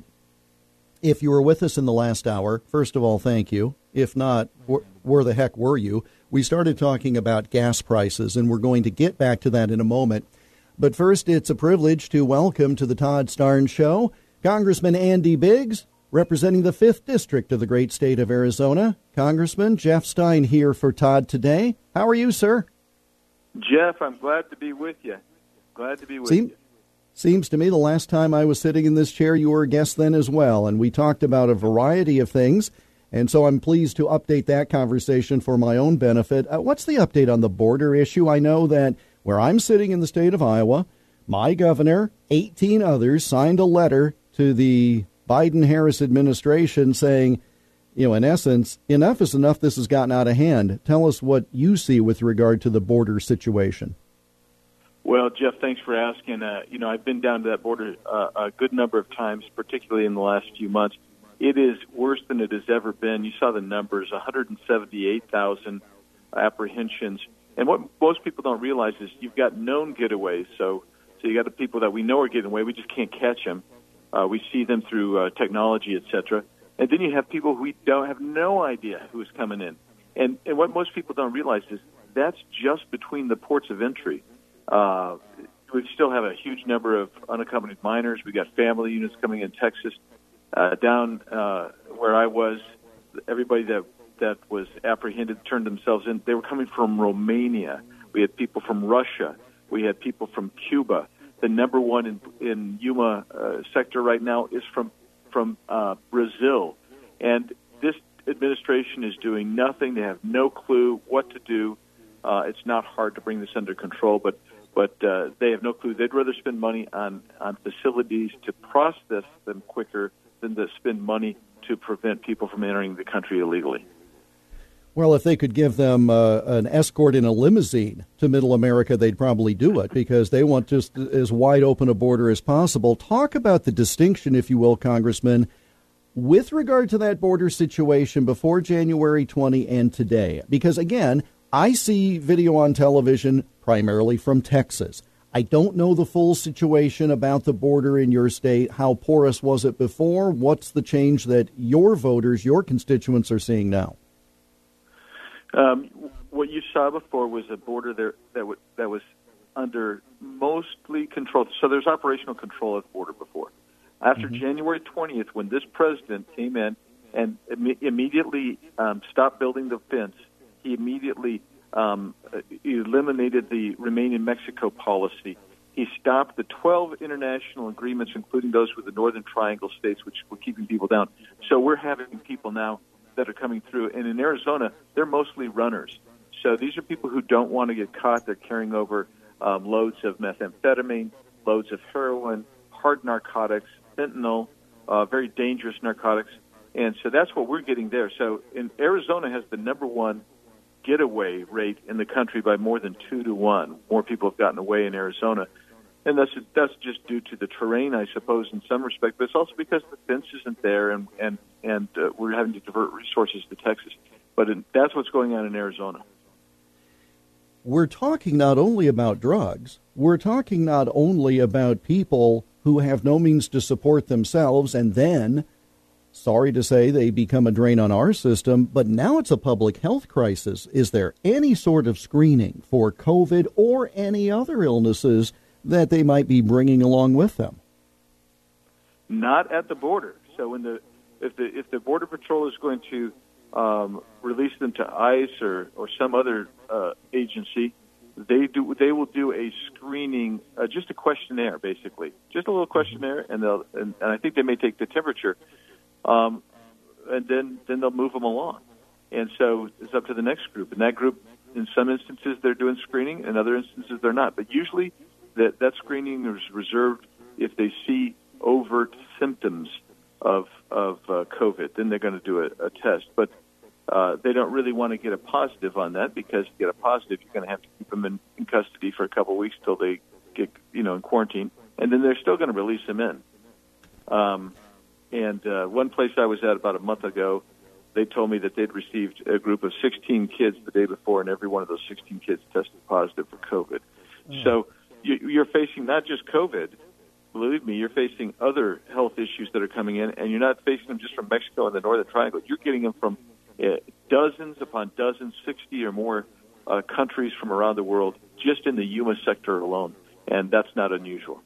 F: If you were with us in the last hour, first of all, thank you. If not, wh- where the heck were you? We started talking about gas prices, and we're going to get back to that in a moment. But first, it's a privilege to welcome to the Todd Starnes Show Congressman Andy Biggs, representing the fifth District of the great state of Arizona. Congressman Jeff Stein here for Todd today. How are you, sir?
M: Jeff, I'm glad to be with you. Glad to be with
F: Seem-
M: you.
F: Seems to me the last time I was sitting in this chair, you were a guest then as well, and we talked about a variety of things, and so I'm pleased to update that conversation for my own benefit. Uh, what's the update on the border issue? I know that where I'm sitting in the state of Iowa, my governor, eighteen others, signed a letter to the Biden-Harris administration saying, you know, in essence, enough is enough, this has gotten out of hand. Tell us what you see with regard to the border situation.
M: Well, Jeff, thanks for asking. Uh, you know, I've been down to that border uh, a good number of times, particularly in the last few months. It is worse than it has ever been. You saw the numbers, one hundred seventy-eight thousand apprehensions. And what most people don't realize is you've got known getaways. So so you got the people that we know are getting away. We just can't catch them. Uh, we see them through uh, technology, et cetera. And then you have people who we don't have no idea who is coming in. And, and what most people don't realize is that's just between the ports of entry. Uh, we still have a huge number of unaccompanied minors. We got family units coming in Texas. Uh, down uh, where I was, everybody that that was apprehended turned themselves in. They were coming from Romania. We had people from Russia. We had people from Cuba. The number one in, in Yuma uh, sector right now is from from uh, Brazil. And this administration is doing nothing. They have no clue what to do. Uh, it's not hard to bring this under control, but but uh, they have no clue. They'd rather spend money on, on facilities to process them quicker than to spend money to prevent people from entering the country illegally.
F: Well, if they could give them uh, an escort in a limousine to Middle America, they'd probably do it because they want just as wide open a border as possible. Talk about the distinction, if you will, Congressman, with regard to that border situation before January twentieth and today. Because, again, I see video on television primarily from Texas. I don't know the full situation about the border in your state. How porous was it before? What's the change that your voters, your constituents are seeing now?
M: Um, what you saw before was a border there that, w- that was under mostly controlled. So there's operational control at the border before. After mm-hmm. January twentieth, when this president came in and Im- immediately um, stopped building the fence, he immediately um, eliminated the Remain in Mexico policy. He stopped the twelve international agreements, including those with the Northern Triangle states, which were keeping people down. So we're having people now that are coming through. And in Arizona, they're mostly runners. So these are people who don't want to get caught. They're carrying over um, loads of methamphetamine, loads of heroin, hard narcotics, fentanyl, uh, very dangerous narcotics. And so that's what we're getting there. So in Arizona has the number one getaway rate in the country by more than two to one. More people have gotten away in Arizona. And that's that's just due to the terrain, I suppose, in some respect. But it's also because the fence isn't there, and and and uh, we're having to divert resources to Texas. But in, that's what's going on in Arizona.
F: We're talking not only about drugs. We're talking not only about people who have no means to support themselves, and then, sorry to say, they become a drain on our system. But now it's a public health crisis. Is there any sort of screening for COVID or any other illnesses that they might be bringing along with them?
M: Not at the border. So when the if the if the Border Patrol is going to um, release them to ICE or, or some other uh, agency, they do they will do a screening, uh, just a questionnaire, basically, just a little questionnaire, and they'll and, and I think they may take the temperature, um, and then then they'll move them along, and so it's up to the next group. And that group, in some instances, they're doing screening, in other instances, they're not. But usually, that that screening is reserved if they see overt symptoms of of uh, COVID, then they're going to do a, a test. But uh, they don't really want to get a positive on that, because to get a positive, you're going to have to keep them in, in custody for a couple of weeks till they get, you know, in quarantine, and then they're still going to release them in. Um, and uh, one place I was at about a month ago, they told me that they'd received a group of sixteen kids the day before, and every one of those sixteen kids tested positive for COVID. Mm. So you're facing not just COVID, believe me, you're facing other health issues that are coming in, and you're not facing them just from Mexico and the Northern Triangle. You're getting them from uh, dozens upon dozens, sixty or more uh, countries from around the world, just in the Yuma sector alone, and that's not unusual.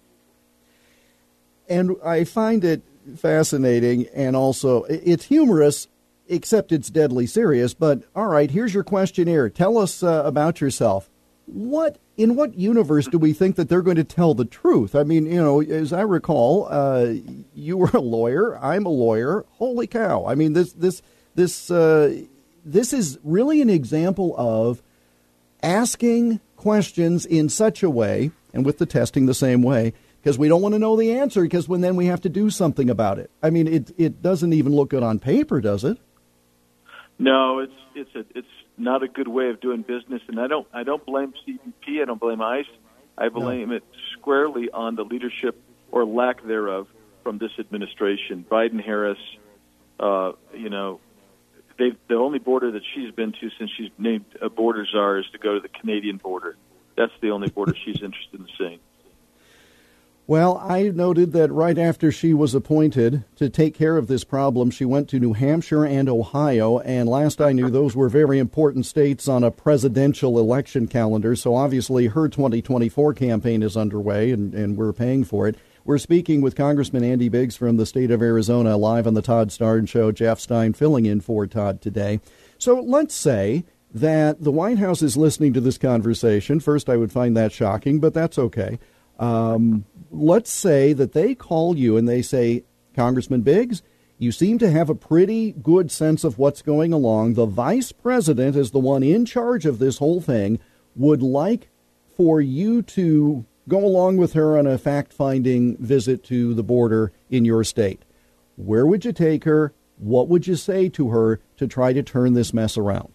F: And I find it fascinating, and also it's humorous, except it's deadly serious. But, all right, here's your questionnaire. Tell us uh, about yourself. What in what universe do we think that they're going to tell the truth? I mean, you know, as I recall, uh, you were a lawyer. I'm a lawyer. Holy cow! I mean, this this this uh, this is really an example of asking questions in such a way, and with the testing the same way, because we don't want to know the answer, because when then we have to do something about it. I mean, it it doesn't even look good on paper, does it?
M: No, it's it's a it's. not a good way of doing business, and I don't I don't blame C B P, I don't blame ICE, I blame no. it squarely on the leadership or lack thereof from this administration. Biden Harris, uh, you know, they the only border that she's been to since she's named a border czar is to go to the Canadian border. That's the only border she's interested in seeing.
F: Well, I noted that right after she was appointed to take care of this problem, she went to New Hampshire and Ohio, and last I knew, those were very important states on a presidential election calendar, so obviously her twenty twenty-four campaign is underway, and, and we're paying for it. We're speaking with Congressman Andy Biggs from the state of Arizona, live on the Todd Starnes Show. Jeff Stein filling in for Todd today. So let's say that the White House is listening to this conversation. First, I would find that shocking, but that's okay. Um, let's say that they call you and they say, Congressman Biggs, you seem to have a pretty good sense of what's going along. The vice president is the one in charge of this whole thing, would like for you to go along with her on a fact-finding visit to the border in your state. Where would you take her? What would you say to her to try to turn this mess around?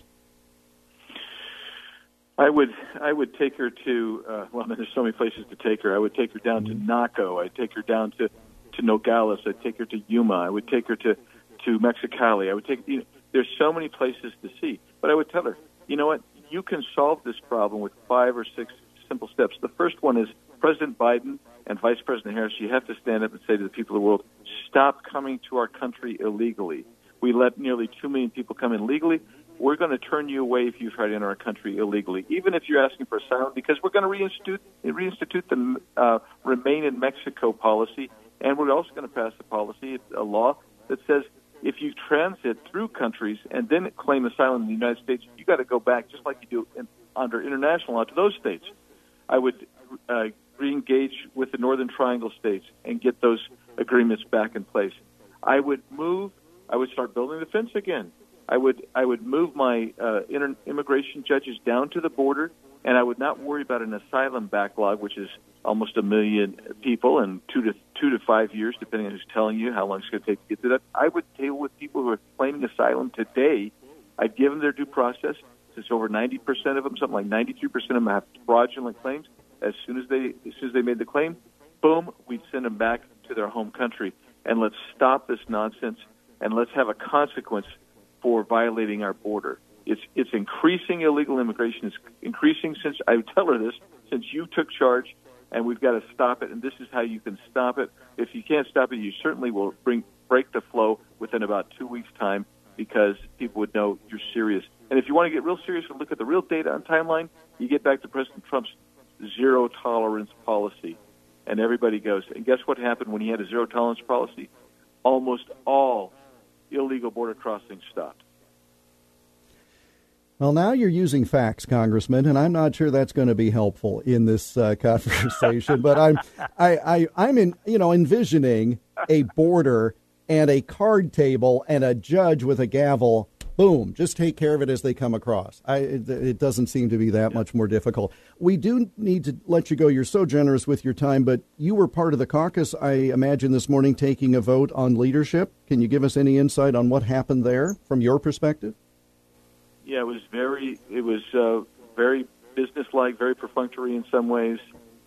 M: I would I would take her to, uh, well, there's so many places to take her. I would take her down to Naco. I'd take her down to, to Nogales. I'd take her to Yuma. I would take her to, to Mexicali. I would take, you know, there's so many places to see. But I would tell her, you know what, you can solve this problem with five or six simple steps. The first one is President Biden and Vice President Harris, you have to stand up and say to the people of the world, stop coming to our country illegally. We let nearly two million people come in legally. We're going to turn you away if you try to enter our country illegally, even if you're asking for asylum, because we're going to reinstitute, reinstitute the uh, Remain in Mexico policy, and we're also going to pass a policy, a law that says if you transit through countries and then claim asylum in the United States, you got to go back just like you do in, under international law to those states. I would uh, re-engage with the Northern Triangle states and get those agreements back in place. I would move. I would start building the fence again. I would I would move my uh, inter- immigration judges down to the border, and I would not worry about an asylum backlog, which is almost a million people and two to two to five years, depending on who's telling you how long it's going to take to get to that. I would deal with people who are claiming asylum today. I'd give them their due process. Since over ninety percent of them, something like ninety-three percent of them have fraudulent claims. As soon as they as soon as they made the claim, boom, we'd send them back to their home country. And let's stop this nonsense, and let's have a consequence for violating our border. It's it's increasing illegal immigration. It's increasing since, I would tell her this, since you took charge, and we've got to stop it, and this is how you can stop it. If you can't stop it, you certainly will bring break the flow within about two weeks' time, because people would know you're serious. And if you want to get real serious and look at the real data on timeline, you get back to President Trump's zero-tolerance policy. And everybody goes, and guess what happened when he had a zero-tolerance policy? Almost all illegal border crossings stopped.
F: Well, now you're using facts, Congressman, and I'm not sure that's going to be helpful in this uh, conversation. But I'm, I, I, I'm in, you know, envisioning a border and a card table and a judge with a gavel. Boom, just take care of it as they come across. I, it, it doesn't seem to be that yeah. much more difficult. We do need to let you go. You're so generous with your time, but you were part of the caucus, I imagine, this morning taking a vote on leadership. Can you give us any insight on what happened there from your perspective?
M: Yeah, it was very, it was uh, very businesslike, very perfunctory in some ways.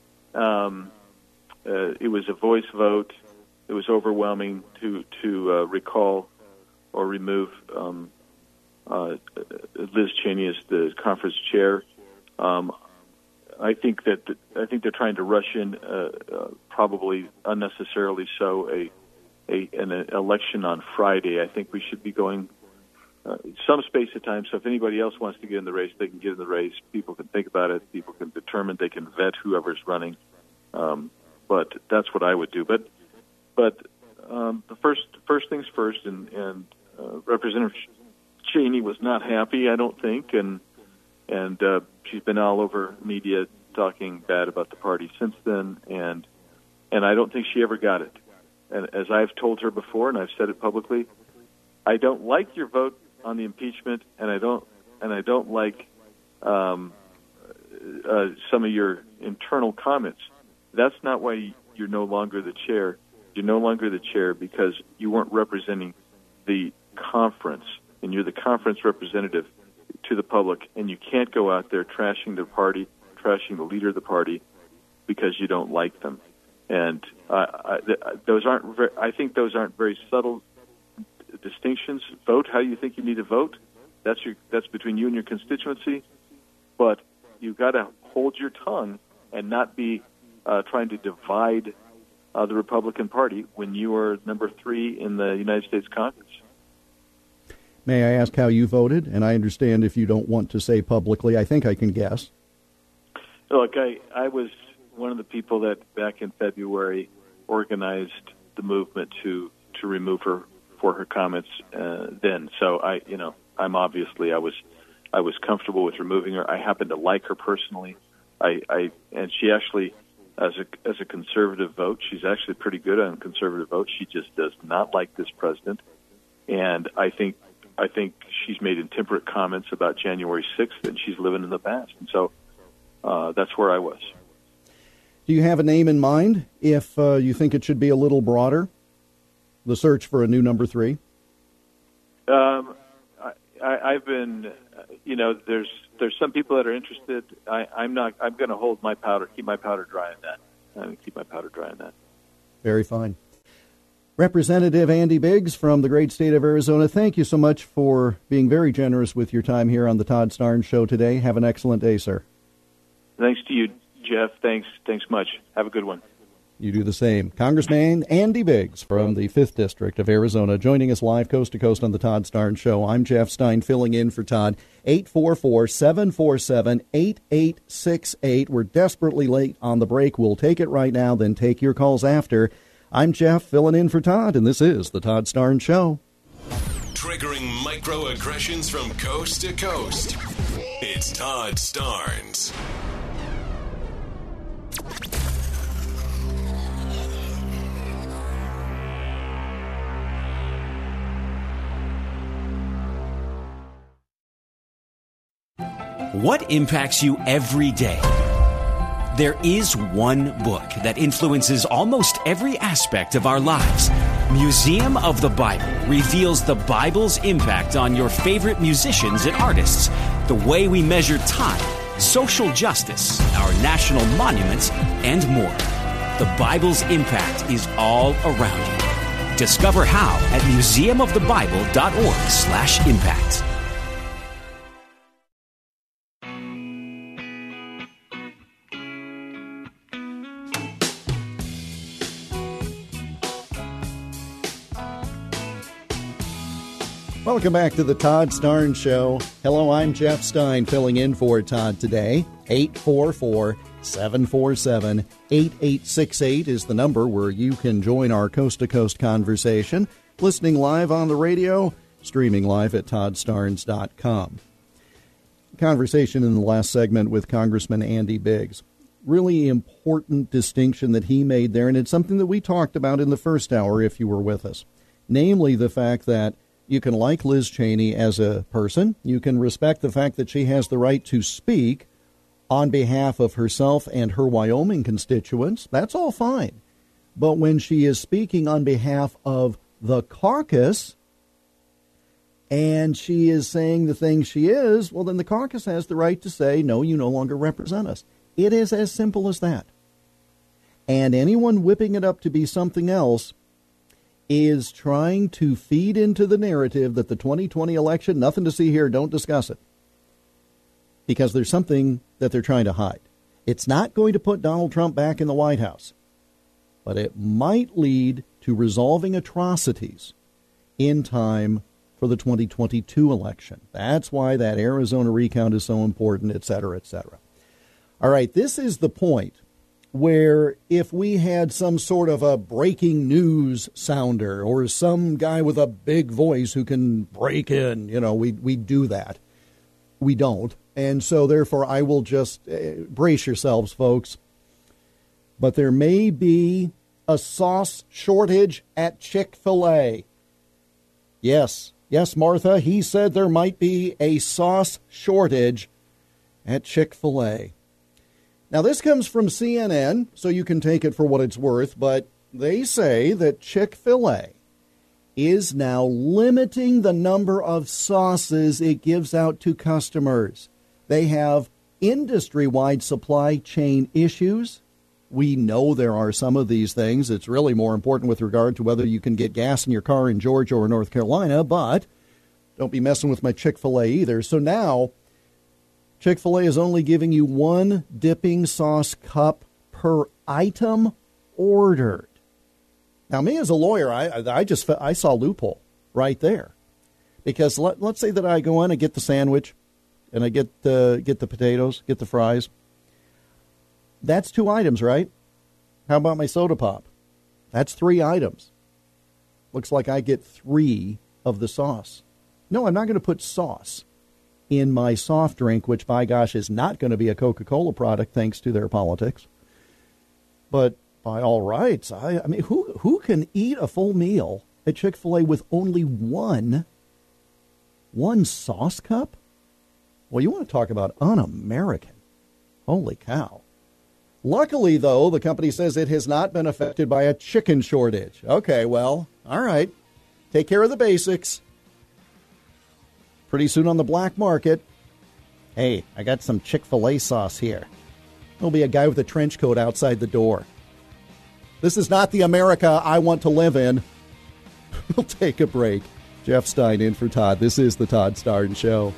M: Um, uh, it was a voice vote. It was overwhelming to to uh, recall or remove um, uh, Liz Cheney as the conference chair. Um, I think that the, I think they're trying to rush in, uh, uh, probably unnecessarily so, a, a an election on Friday. I think we should be going uh, some space at time. So if anybody else wants to get in the race, they can get in the race. People can think about it. People can determine. They can vet whoever's running. Um, but that's what I would do. But But um, the first first things first, and, and uh, Representative Cheney was not happy, I don't think, and and uh, she's been all over media talking bad about the party since then, and and I don't think she ever got it. And as I've told her before, and I've said it publicly, I don't like your vote on the impeachment, and I don't and I don't like um, uh, some of your internal comments. That's not why you're no longer the chair. You're no longer the chair because you weren't representing the conference, and you're the conference representative to the public, and you can't go out there trashing the party, trashing the leader of the party because you don't like them. And uh, I, those aren't. Very, I think those aren't very subtle distinctions. Vote how you think you need to vote. That's your. That's between you and your constituency. But you've got to hold your tongue and not be uh, trying to divide Uh, the Republican Party when you are number three in the United States Congress.
F: May I ask how you voted? And I understand if you don't want to say publicly, I think I can guess.
M: Look, I, I was one of the people that back in February organized the movement to to remove her for her comments uh, then. So I, you know, I'm obviously I was I was comfortable with removing her. I happen to like her personally. I, I and she actually, as a as a conservative vote, she's actually pretty good on conservative vote. She just does not like this president, and I think I think she's made intemperate comments about January sixth, and she's living in the past. And so uh, that's where I was.
F: Do you have a name in mind if uh, you think it should be a little broader, the search for a new number three?
M: Um, I, I, I've been, you know, there's there's some people that are interested. I, I'm not. I'm going to hold my powder, keep my powder dry on that. I'm going to keep my powder dry on that.
F: Very fine. Representative Andy Biggs from the great state of Arizona, thank you so much for being very generous with your time here on the Todd Starnes Show today. Have an excellent day, sir.
M: Thanks to you, Jeff. Thanks. Thanks much. Have a good one.
F: You do the same. Congressman Andy Biggs from the fifth District of Arizona joining us live coast to coast on the Todd Starnes Show. I'm Jeff Stein filling in for Todd. eight four four, seven four seven, eight eight six eight. We're desperately late on the break. We'll take it right now, then take your calls after. I'm Jeff filling in for Todd, and this is the Todd Starnes Show.
D: Triggering microaggressions from coast to coast. It's Todd Starnes.
J: What impacts you every day? There is one book that influences almost every aspect of our lives. Museum of the Bible reveals the Bible's impact on your favorite musicians and artists, the way we measure time, social justice, our national monuments, and more. The Bible's impact is all around you. Discover how at museum of the bible dot org slash impact.
F: Welcome back to the Todd Starnes Show. Hello, I'm Jeff Stein filling in for Todd today. eight four four, seven four seven, eight eight six eight is the number where you can join our coast-to-coast conversation. Listening live on the radio, streaming live at todd starnes dot com. Conversation in the last segment with Congressman Andy Biggs. Really important distinction that he made there, and it's something that we talked about in the first hour if you were with us. Namely, the fact that you can like Liz Cheney as a person. You can respect the fact that she has the right to speak on behalf of herself and her Wyoming constituents. That's all fine. But when she is speaking on behalf of the caucus and she is saying the things she is, well, then the caucus has the right to say, no, you no longer represent us. It is as simple as that. And anyone whipping it up to be something else is trying to feed into the narrative that the twenty twenty election, nothing to see here, don't discuss it. Because there's something that they're trying to hide. It's not going to put Donald Trump back in the White House, but it might lead to resolving atrocities in time for the twenty twenty-two election. That's why that Arizona recount is so important, et cetera, et cetera. All right, this is the point where if we had some sort of a breaking news sounder or some guy with a big voice who can break in, you know, we we do that. We don't. And so, therefore, I will just uh, brace yourselves, folks. But there may be a sauce shortage at Chick-fil-A. Yes. Yes, Martha, he said there might be a sauce shortage at Chick-fil-A. Now, this comes from C N N, so you can take it for what it's worth, but they say that Chick-fil-A is now limiting the number of sauces it gives out to customers. They have industry-wide supply chain issues. We know there are some of these things. It's really more important with regard to whether you can get gas in your car in Georgia or North Carolina, but don't be messing with my Chick-fil-A either. So now Chick-fil-A is only giving you one dipping sauce cup per item ordered. Now, me as a lawyer, I I just I saw a loophole right there, because let, let's say that I go in and get the sandwich, and I get the get the potatoes, get the fries. That's two items, right? How about my soda pop? That's three items. Looks like I get three of the sauce. No, I'm not going to put sauce in my soft drink, which, by gosh, is not going to be a Coca-Cola product thanks to their politics. But by all rights, I, I mean, who who can eat a full meal at Chick-fil-A with only one, one sauce cup? Well, you want to talk about un-American. Holy cow. Luckily, though, the company says it has not been affected by a chicken shortage. Okay, well, all right. Take care of the basics. Pretty soon on the black market, hey, I got some Chick-fil-A sauce here. There'll be a guy with a trench coat outside the door. This is not the America I want to live in. We'll take a break. Jeff Stein in for Todd. This is the Todd Starnes Show.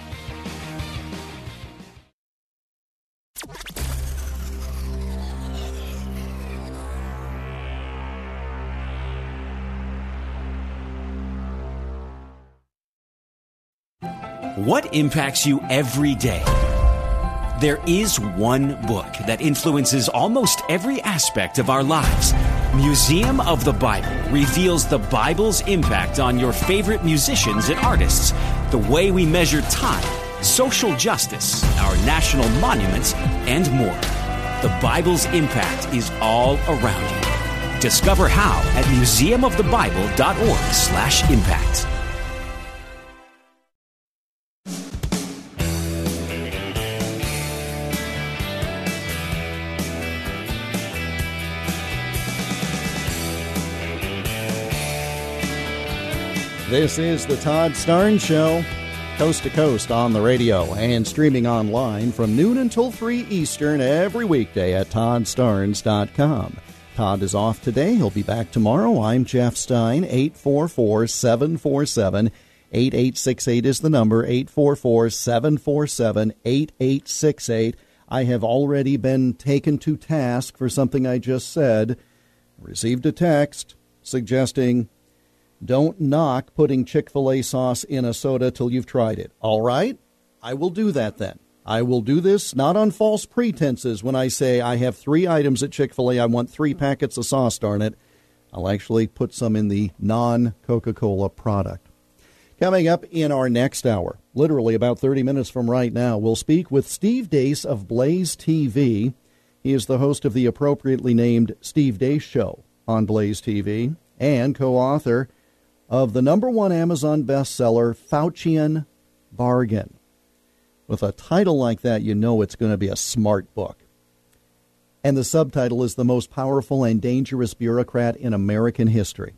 J: What impacts you every day? There is one book that influences almost every aspect of our lives. Museum of the Bible reveals the Bible's impact on your favorite musicians and artists, the way we measure time, social justice, our national monuments, and more. The Bible's impact is all around you. Discover how at museum of the bible dot org slash impact.
F: This is the Todd Starnes Show, coast to coast on the radio and streaming online from noon until three Eastern every weekday at todd starnes dot com. Todd is off today. He'll be back tomorrow. I'm Jeff Stein. eight four four, seven four seven, eight eight six eight is the number, eight four four, seven four seven, eight eight six eight. I have already been taken to task for something I just said. Received a text suggesting, don't knock putting Chick-fil-A sauce in a soda till you've tried it. All right? I will do that then. I will do this not on false pretenses when I say I have three items at Chick-fil-A. I want three packets of sauce, darn it. I'll actually put some in the non-Coca-Cola product. Coming up in our next hour, literally about thirty minutes from right now, we'll speak with Steve Deace of Blaze T V. He is the host of the appropriately named Steve Deace Show on Blaze T V and co-author of the number one Amazon bestseller, Faucian Bargain. With a title like that, you know it's going to be a smart book. And the subtitle is The Most Powerful and Dangerous Bureaucrat in American History.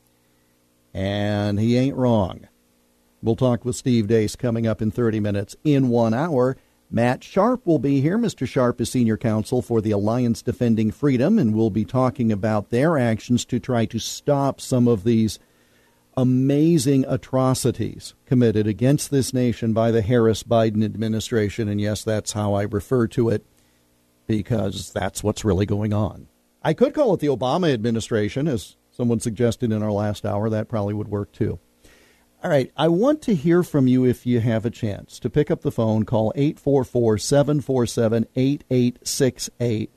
F: And he ain't wrong. We'll talk with Steve Deace coming up in thirty minutes. In one hour, Matt Sharp will be here. Mister Sharp is senior counsel for the Alliance Defending Freedom, and we'll be talking about their actions to try to stop some of these amazing atrocities committed against this nation by the Harris-Biden administration. And yes, that's how I refer to it, because that's what's really going on. I could call it the Obama administration, as someone suggested in our last hour. That probably would work too. All right, I want to hear from you if you have a chance to pick up the phone, call eight four four, seven four seven, eight eight six eight,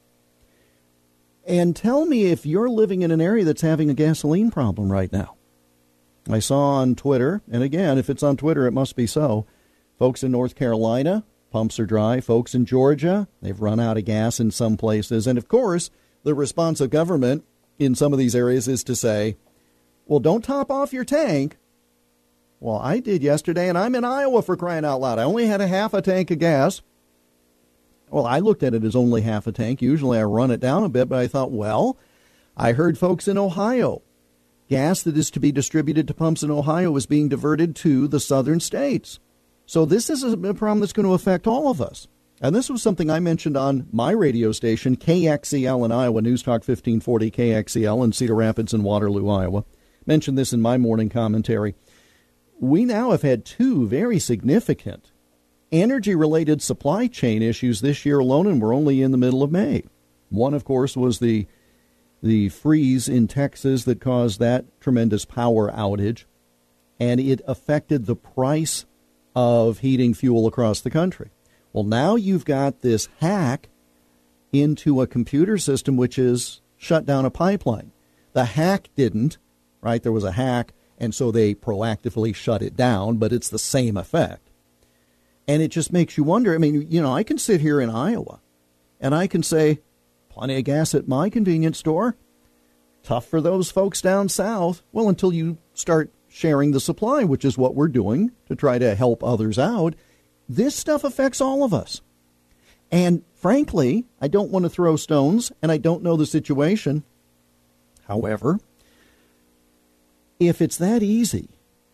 F: and tell me if you're living in an area that's having a gasoline problem right now. I saw on Twitter, and again, if it's on Twitter, it must be so, folks in North Carolina, pumps are dry. Folks in Georgia, they've run out of gas in some places. And, of course, the response of government in some of these areas is to say, well, don't top off your tank. Well, I did yesterday, and I'm in Iowa, for crying out loud. I only had a half a tank of gas. Well, I looked at it as only half a tank. Usually I run it down a bit, but I thought, well, I heard folks in Ohio, gas that is to be distributed to pumps in Ohio is being diverted to the southern states. So this is a problem that's going to affect all of us. And this was something I mentioned on my radio station, K X E L in Iowa, News Talk fifteen forty K X E L in Cedar Rapids and Waterloo, Iowa. Mentioned this in my morning commentary. We now have had two very significant energy-related supply chain issues this year alone, and we're only in the middle of May. One, of course, was the the freeze in Texas that caused that tremendous power outage, and it affected the price of heating fuel across the country. Well, now you've got this hack into a computer system which has shut down a pipeline. The hack didn't, right? There was a hack, and so they proactively shut it down, but it's the same effect. And it just makes you wonder. I mean, you know, I can sit here in Iowa, and I can say, plenty of gas at my convenience store. Tough for those folks down south. Well, until you start sharing the supply, which is what we're doing to try to help others out. This stuff affects all of us. And frankly, I don't want to throw stones, and I don't know the situation. However, if it's that easy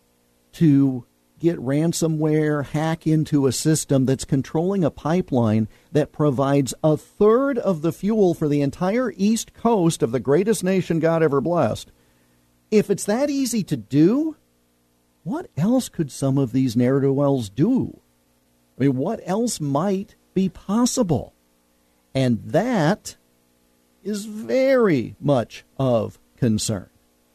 F: to get ransomware, hack into a system that's controlling a pipeline that provides a third of the fuel for the entire east coast of the greatest nation God ever blessed, if it's that easy to do, what else could some of these ne'er-do-wells do? I mean, what else might be possible? And that is very much of concern.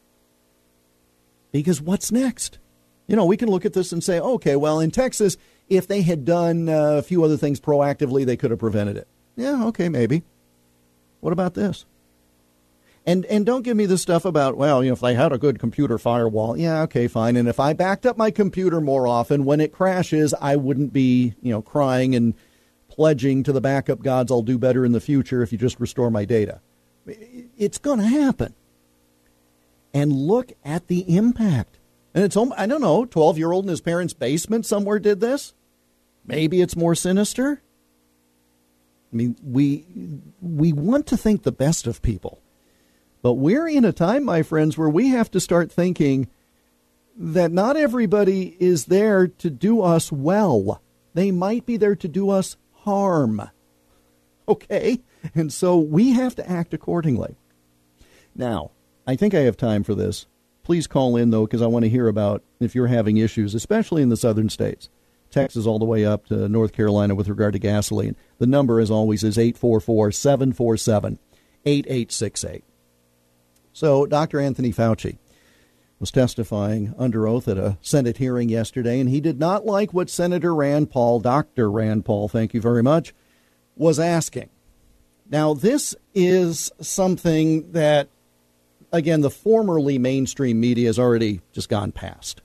F: Because what's next? You know, we can look at this and say, okay, well, in Texas, if they had done a few other things proactively, they could have prevented it. Yeah, okay, maybe. What about this? And and don't give me this stuff about, well, you know, if they had a good computer firewall, yeah, okay, fine. And if I backed up my computer more often, when it crashes, I wouldn't be, you know, crying and pledging to the backup gods I'll do better in the future if you just restore my data. It's going to happen. And look at the impact. And it's, I don't know, twelve-year-old in his parents' basement somewhere did this? Maybe it's more sinister? I mean, we we want to think the best of people. But we're in a time, my friends, where we have to start thinking that not everybody is there to do us well. They might be there to do us harm. Okay? And so we have to act accordingly. Now, I think I have time for this. Please call in, though, because I want to hear about if you're having issues, especially in the southern states. Texas all the way up to North Carolina with regard to gasoline. The number, as always, is eight four four, seven four seven, eight eight six eight. So Doctor Anthony Fauci was testifying under oath at a Senate hearing yesterday, and he did not like what Senator Rand Paul, Doctor Rand Paul, thank you very much, was asking. Now, this is something that, again, the formerly mainstream media has already just gone past.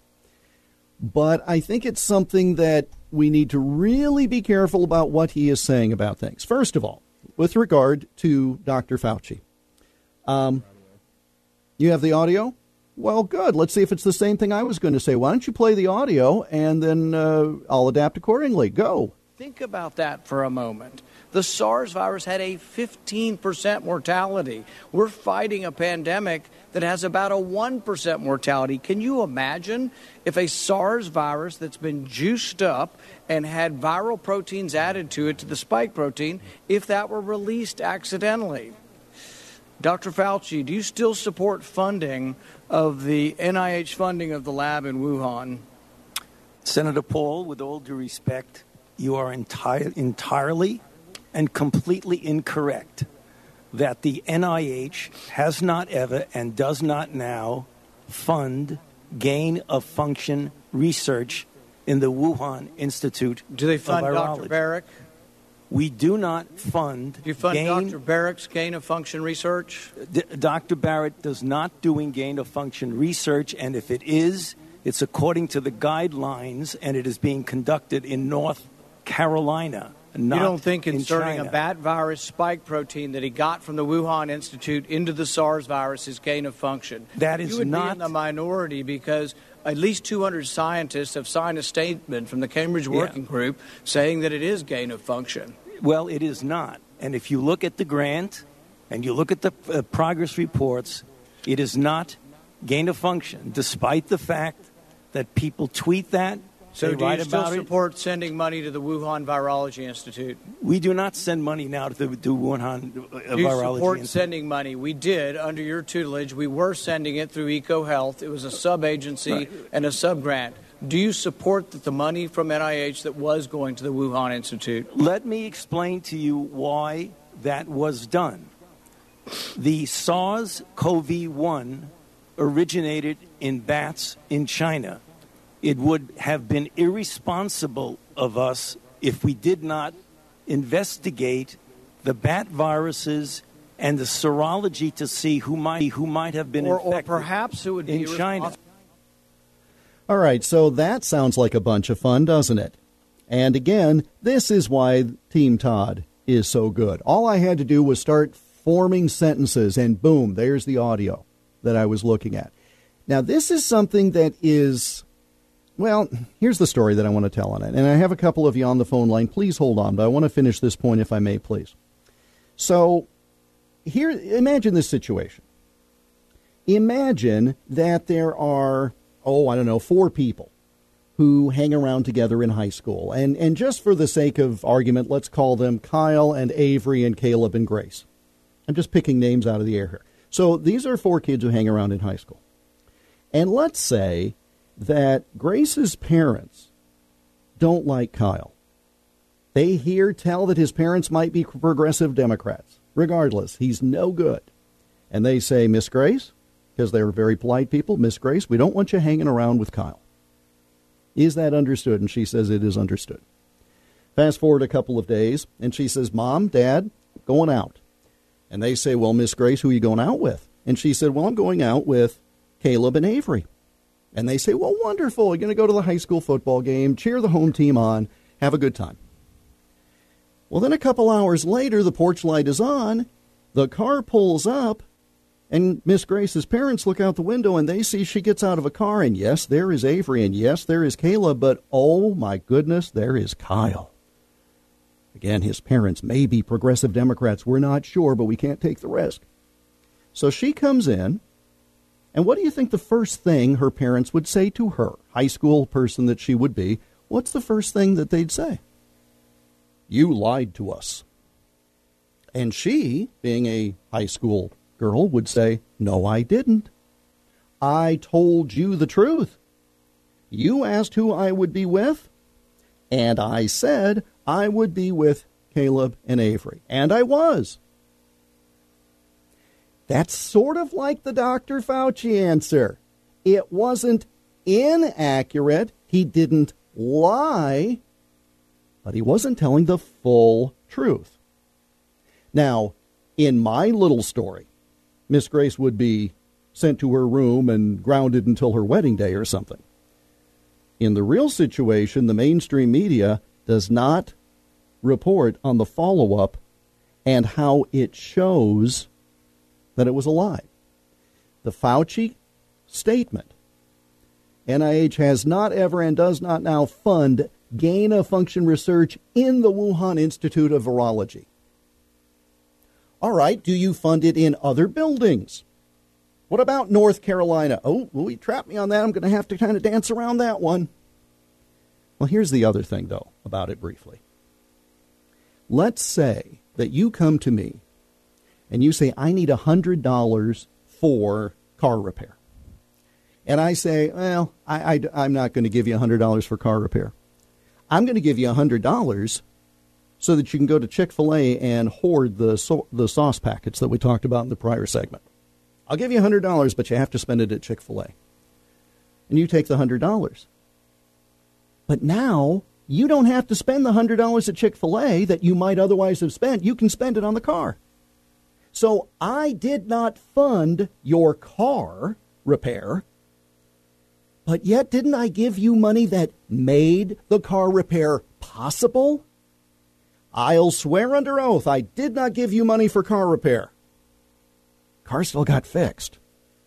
F: But I think it's something that we need to really be careful about what he is saying about things. First of all, with regard to Doctor Fauci. Um, you have the audio? Well, good. Let's see if it's the same thing I was going to say. Why don't you play the audio, and then uh, I'll adapt accordingly. Go.
N: Think about that for a moment. The SARS virus had a fifteen percent mortality. We're fighting a pandemic that has about a one percent mortality. Can you imagine if a SARS virus that's been juiced up and had viral proteins added to it, to the spike protein, if that were released accidentally? Doctor Fauci, do you still support funding of the N I H funding of the lab in Wuhan?
O: Senator Paul, with all due respect, you are enti- entirely and completely incorrect that the N I H has not ever and does not now fund gain-of-function research in the Wuhan Institute
N: Do they fund
O: of Virology.
N: Doctor Barrick?
O: We do not fund.
N: Do you fund
O: gain-
N: Doctor Barrick's gain-of-function research?
O: D- Doctor Barrett does not doing gain-of-function research, and if it is, it's according to the guidelines, and it is being conducted in North Carolina. Not
N: you don't think
O: in
N: inserting
O: China.
N: a bat virus spike protein that he got from the Wuhan Institute into the SARS virus is gain of function?
O: That is
N: you would
O: not
N: be in the minority because at least two hundred scientists have signed a statement from the Cambridge Working
O: Yeah.
N: Group saying that it is gain of function.
O: Well, it is not. And if you look at the grant and you look at the uh, progress reports, it is not gain of function, despite the fact that people tweet that.
N: So
O: they
N: do
O: write
N: you still
O: about it.
N: support sending money to the Wuhan Virology Institute?
O: We do not send money now to the to Wuhan uh,
N: Do you
O: Virology
N: support
O: Institute.
N: sending money? We did under your tutelage. We were sending it through EcoHealth. It was a sub-agency
O: Right.
N: and a sub-grant. Do you support that the money from N I H that was going to the Wuhan Institute?
O: Let me explain to you why that was done. The SARS-C o V one originated in bats in China. It would have been irresponsible of us if we did not investigate the bat viruses and the serology to see who might who might have been
N: or,
O: infected.
N: Or perhaps it would be
O: in China.
F: All right, so that sounds like a bunch of fun, doesn't it? And again, this is why Team Todd is so good. All I had to do was start forming sentences, and boom, there's the audio that I was looking at. Now, this is something that is, well, here's the story that I want to tell on it. And I have a couple of you on the phone line. Please hold on, but I want to finish this point if I may, please. So, here, imagine this situation. Imagine that there are, oh, I don't know, four people who hang around together in high school. And, and just for the sake of argument, let's call them Kyle and Avery and Caleb and Grace. I'm just picking names out of the air here. So these are four kids who hang around in high school. And let's say that Grace's parents don't like Kyle. They hear tell that his parents might be progressive Democrats. Regardless, he's no good. And they say, Miss Grace, because they're very polite people, Miss Grace, we don't want you hanging around with Kyle. Is that understood? And she says it is understood. Fast forward a couple of days, and she says, Mom, Dad, going out. And they say, well, Miss Grace, who are you going out with? And she said, well, I'm going out with Caleb and Avery. And they say, well, wonderful. You're going to go to the high school football game, cheer the home team on, have a good time. Well, then a couple hours later, the porch light is on, the car pulls up, and Miss Grace's parents look out the window and they see she gets out of a car, and yes, there is Avery, and yes, there is Caleb, but oh my goodness, there is Kyle. Again, his parents may be progressive Democrats. We're not sure, but we can't take the risk. So she comes in, and what do you think the first thing her parents would say to her, high school person that she would be? What's the first thing that they'd say? You lied to us. And she, being a high school girl, would say, no, I didn't. I told you the truth. You asked who I would be with, and I said I would be with Caleb and Avery, and I was. That's sort of like the Doctor Fauci answer. It wasn't inaccurate. He didn't lie, but he wasn't telling the full truth. Now, in my little story, Miss Grace would be sent to her room and grounded until her wedding day or something. In the real situation, the mainstream media does not report on the follow-up and how it shows that it was a lie. The Fauci statement, N I H has not ever and does not now fund gain-of-function research in the Wuhan Institute of Virology. All right, do you fund it in other buildings? What about North Carolina? Oh, well, you trapped me on that. I'm going to have to kind of dance around that one. Well, here's the other thing, though, about it briefly. Let's say that you come to me and you say, I need one hundred dollars for car repair. And I say, well, I, I, I'm not going to give you one hundred dollars for car repair. I'm going to give you one hundred dollars so that you can go to Chick-fil-A and hoard the so, the sauce packets that we talked about in the prior segment. I'll give you one hundred dollars, but you have to spend it at Chick-fil-A. And you take the one hundred dollars. But now you don't have to spend the one hundred dollars at Chick-fil-A that you might otherwise have spent. You can spend it on the car. So I did not fund your car repair, but yet didn't I give you money that made the car repair possible? I'll swear under oath I did not give you money for car repair. Car still got fixed.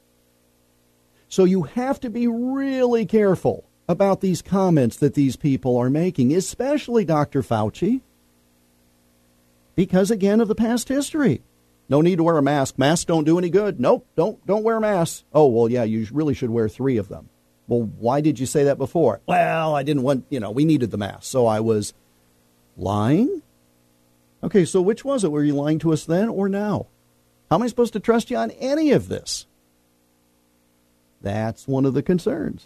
F: So you have to be really careful about these comments that these people are making, especially Doctor Fauci, because, again, of the past history. No need to wear a mask. Masks don't do any good. Nope, don't don't wear masks. Oh, well, yeah, you really should wear three of them. Well, why did you say that before? Well, I didn't want, you know, we needed the mask, so I was lying? Okay, so which was it? Were you lying to us then or now? How am I supposed to trust you on any of this? That's one of the concerns.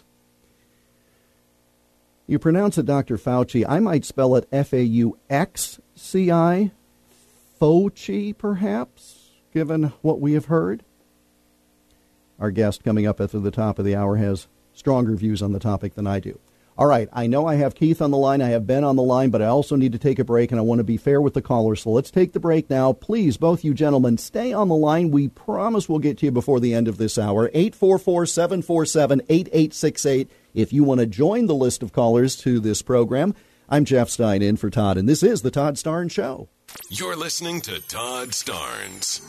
F: You pronounce it Doctor Fauci. I might spell it F A U X C I. Fauci, perhaps, given what we have heard. Our guest coming up at the top of the hour has stronger views on the topic than I do. All right, I know I have Keith on the line, I have Ben on the line, but I also need to take a break, and I want to be fair with the callers, so let's take the break now. Please, both you gentlemen, stay on the line. We promise we'll get to you before the end of this hour. eight four four, seven four seven, eight eight six eight if you want to join the list of callers to this program. I'm Jeff Stein in for Todd, and this is the Todd Starnes Show.
D: You're listening to Todd Starnes.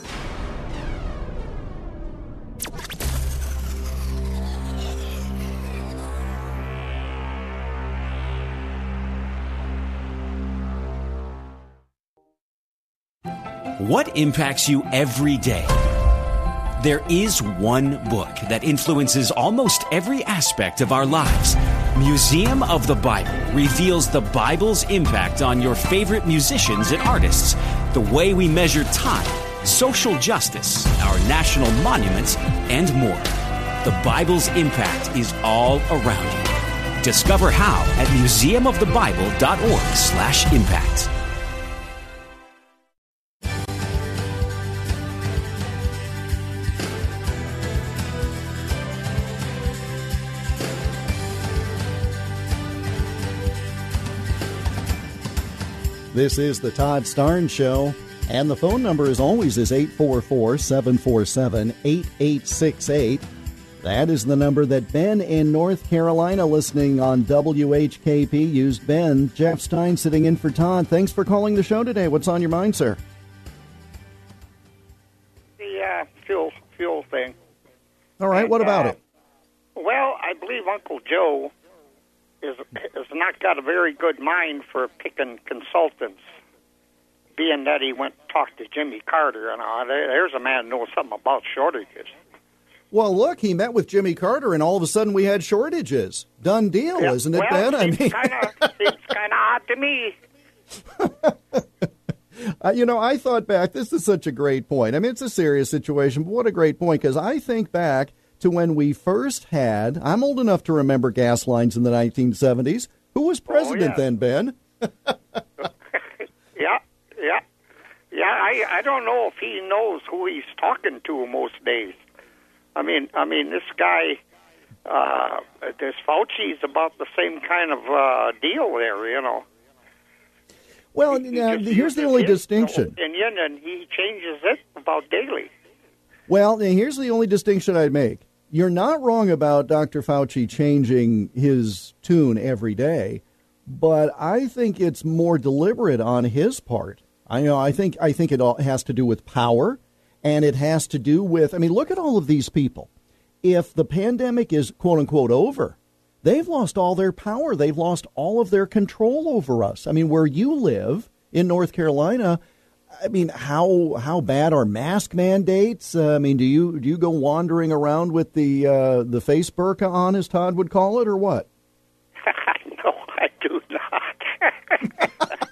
J: What impacts you every day? There is one book that influences almost every aspect of our lives. Museum of the Bible reveals the Bible's impact on your favorite musicians and artists, the way we measure time, social justice, our national monuments, and more. The Bible's impact is all around you. Discover how at museum of the bible dot org slash impact.
F: This is the Todd Starnes Show, and the phone number, as always, is eight four four, seven four seven, eight eight six eight. That is the number that Ben in North Carolina, listening on W H K P, used. Ben, Jeff Stein sitting in for Todd. Thanks for calling the show today. What's on your mind, sir?
P: The uh, fuel fuel thing.
F: All right,
P: and,
F: what about
P: uh,
F: it?
P: Well, I believe Uncle Joe is has not got a very good mind for picking consultants, being that he went and talked to Jimmy Carter. And all. There's a man who knows something about shortages.
F: Well, look, he met with Jimmy Carter, and all of a sudden we had shortages. Done deal,
P: Yeah,
F: isn't it,
P: well,
F: Ben? I
P: seems
F: mean,
P: kinda, seems kind of odd to me.
F: Uh, you know, I thought back, this is such a great point. I mean, it's a serious situation, but what a great point, because I think back to when we first had, I'm old enough to remember gas lines in the nineteen seventies. Who was president
P: yeah.
F: then, Ben?
P: Yeah, yeah. Yeah, I, I don't know if he knows who he's talking to most days. I mean, I mean, this guy, uh, this Fauci's about the same kind of uh, deal there, you know.
F: Well, now, here's the only distinction.
P: Opinion, and he changes it about daily.
F: Well, now, here's the only distinction I'd make. You're not wrong about Doctor Fauci changing his tune every day, but I think it's more deliberate on his part. I know. I think. I think it all has to do with power, and it has to do with. I mean, look at all of these people. If the pandemic is quote unquote over, they've lost all their power. They've lost all of their control over us. I mean, where you live in North Carolina, I mean, how how bad are mask mandates? Uh, I mean, do you do you go wandering around with the uh, the face burqa on, as Todd would call it, or what?
P: No, I do not.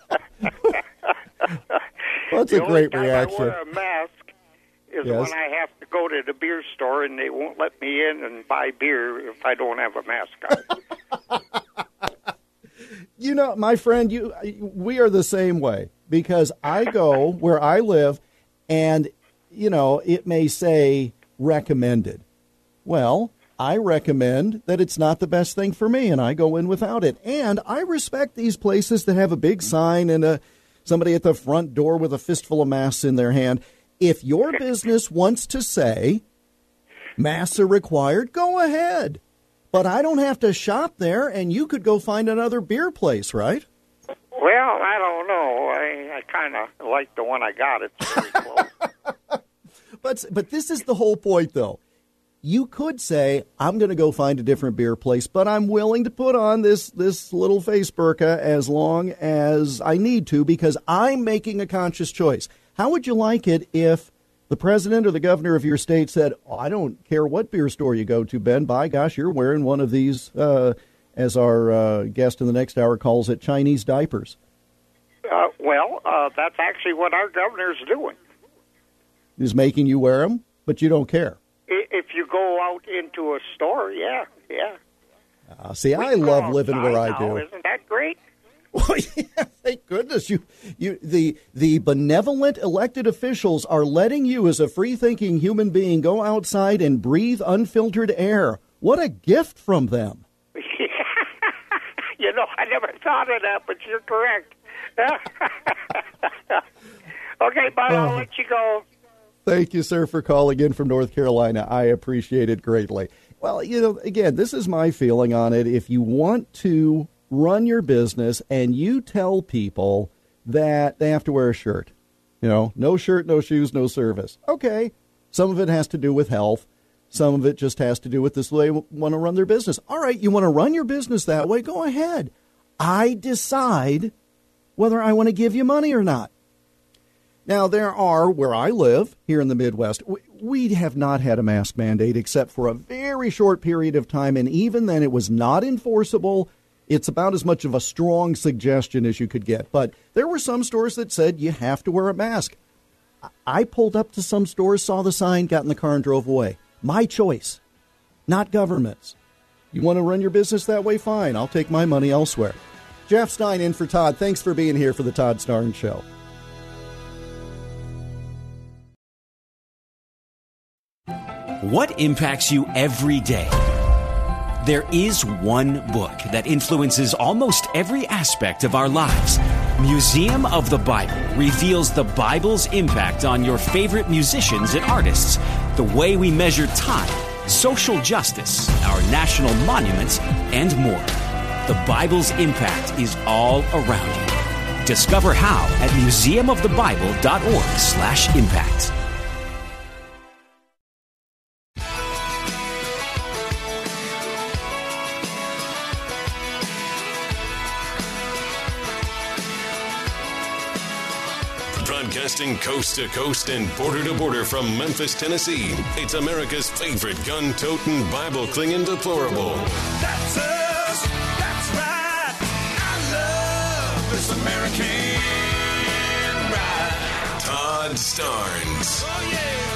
F: Well, that's
P: the
F: a great
P: only time
F: reaction.
P: I wear a mask is
F: Yes.
P: when I have to go to the beer store and they won't let me in and buy beer if I don't have a mask on.
F: You know, my friend, you we are the same way, because I go where I live and, you know, it may say recommended. Well, I recommend that it's not the best thing for me, and I go in without it. And I respect these places that have a big sign and a somebody at the front door with a fistful of masks in their hand. If your business wants to say masks are required, go ahead. But I don't have to shop there, and you could go find another beer place, right?
P: Well, I don't know. I, I kind of like the one I got. It's very close.
F: But but this is the whole point, though. You could say, I'm going to go find a different beer place, but I'm willing to put on this, this little face burqa as long as I need to, because I'm making a conscious choice. How would you like it if the president or the governor of your state said, oh, I don't care what beer store you go to, Ben, by gosh, you're wearing one of these, uh, as our uh, guest in the next hour calls it, Chinese diapers?
P: Uh, well, uh, that's actually what our governor's doing.
F: Is making you wear them, but you don't care.
P: If you go out into a store, yeah, yeah.
F: Uh, see,
P: We
F: I
P: go
F: love living where I
P: outside
F: do.
P: now. Isn't that great?
F: Well, yeah, thank goodness you, you, the the benevolent elected officials are letting you, as a free-thinking human being, go outside and breathe unfiltered air. What a gift from them!
P: never thought of that, but you're correct. Okay, Bud, I'll
F: Oh.
P: let you go.
F: Thank you, sir, for calling in from North Carolina. I appreciate it greatly. Well, you know, again, this is my feeling on it. If you want to run your business and you tell people that they have to wear a shirt, you know, no shirt, no shoes, no service. Okay, some of it has to do with health. Some of it just has to do with this way they want to run their business. All right, you want to run your business that way, go ahead. I decide whether I want to give you money or not. Now, there are, where I live, here in the Midwest, we, we have not had a mask mandate except for a very short period of time, and even then it was not enforceable. It's about as much of a strong suggestion as you could get. But there were some stores that said you have to wear a mask. I pulled up to some stores, saw the sign, got in the car and drove away. My choice, not government's. You want to run your business that way? Fine. I'll take my money elsewhere. Jeff Stein in for Todd. Thanks for being here for the Todd Starnes Show.
J: What impacts you every day? There is one book that influences almost every aspect of our lives. Museum of the Bible reveals the Bible's impact on your favorite musicians and artists, the way we measure time, social justice, our national monuments, and more. The Bible's impact is all around you. Discover how at museum of the bible dot org slash impact.
D: Broadcasting coast to coast and border to border from Memphis, Tennessee. It's America's favorite gun-toting, Bible-clinging deplorable.
E: That's us. That's right. I love this American ride.
D: Todd Starnes.
E: Oh,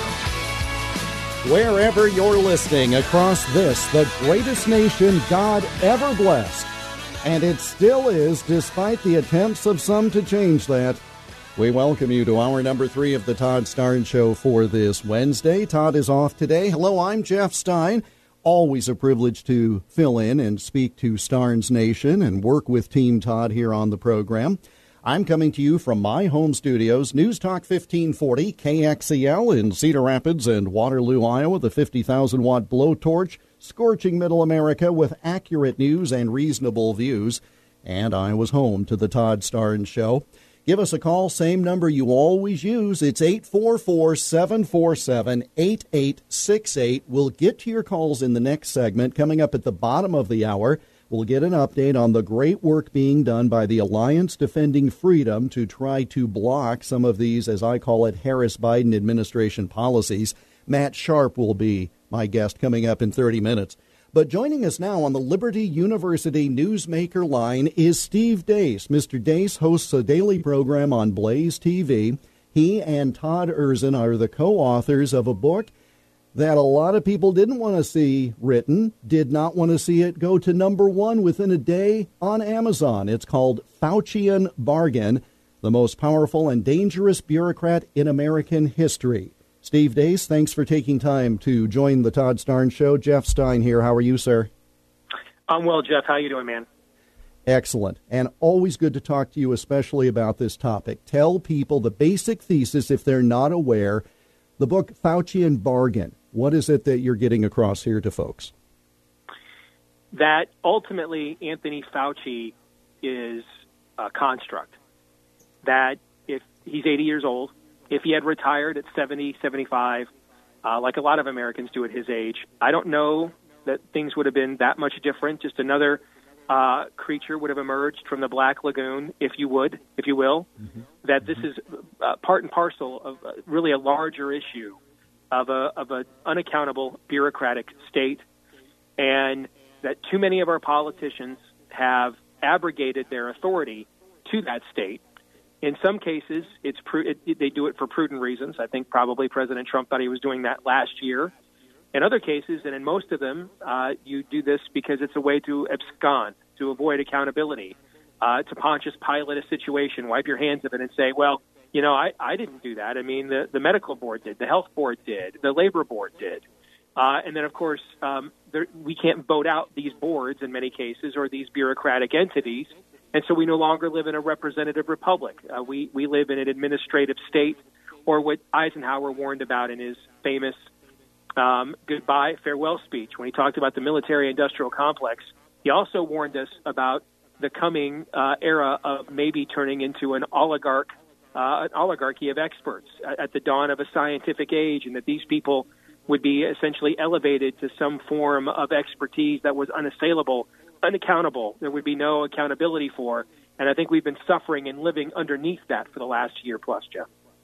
E: yeah.
F: Wherever you're listening across this, the greatest nation God ever blessed, and it still is, despite the attempts of some to change that, we welcome you to hour number three of the Todd Starnes Show for this Wednesday. Todd is off today. Hello, I'm Jeff Stein. Always a privilege to fill in and speak to Starnes Nation and work with Team Todd here on the program. I'm coming to you from my home studios, News Talk fifteen forty, K X E L in Cedar Rapids and Waterloo, Iowa, the fifty thousand watt blowtorch, scorching middle America with accurate news and reasonable views. And I was home to the Todd Starnes Show. Give us a call, same number you always use. It's eight four four, seven four seven, eight eight six eight. We'll get to your calls in the next segment. Coming up at the bottom of the hour, we'll get an update on the great work being done by the Alliance Defending Freedom to try to block some of these, as I call it, Harris-Biden administration policies. Matt Sharp will be my guest coming up in thirty minutes. But joining us now on the Liberty University Newsmaker line is Steve Deace. Mister Deace hosts a daily program on Blaze T V. He and Todd Erzin are the co-authors of a book that a lot of people didn't want to see written, did not want to see it go to number one within a day on Amazon. It's called Faucian Bargain, the most powerful and dangerous bureaucrat in American history. Steve Deace, thanks for taking time to join the Todd Starnes Show. Jeff Stein here. How are you, sir?
Q: I'm well, Jeff. How you doing, man?
F: Excellent. And always good to talk to you, especially about this topic. Tell people the basic thesis, if they're not aware, the book Faucian Bargain. What is it that you're getting across here to folks?
Q: That ultimately Anthony Fauci is a construct. That if he's eighty years old, if he had retired at seventy, seventy-five, uh, like a lot of Americans do at his age, I don't know that things would have been that much different. Just another uh, creature would have emerged from the Black Lagoon, if you would, if you will. Mm-hmm. That this is uh, part and parcel of uh, really a larger issue of a of an unaccountable bureaucratic state, and that too many of our politicians have abrogated their authority to that state. In some cases, it's pru- it, they do it for prudent reasons. I think probably President Trump thought he was doing that last year. In other cases, and in most of them, uh, you do this because it's a way to abscond, to avoid accountability, uh, to Pontius Pilate a situation, wipe your hands of it and say, well, you know, I, I didn't do that. I mean, the, the medical board did, the health board did, the labor board did. Uh, and then, of course, um, there, we can't vote out these boards in many cases or these bureaucratic entities. And so we no longer live in a representative republic. Uh, we, we live in an administrative state, or what Eisenhower warned about in his famous um, goodbye, farewell speech. When he talked about the military-industrial complex, he also warned us about the coming uh, era of maybe turning into an oligarch, uh, an oligarchy of experts at the dawn of a scientific age, and that these people would be essentially elevated to some form of expertise that was unassailable, unaccountable. There would be no accountability for. And I think we've been suffering and living underneath that for the last year plus, Jeff.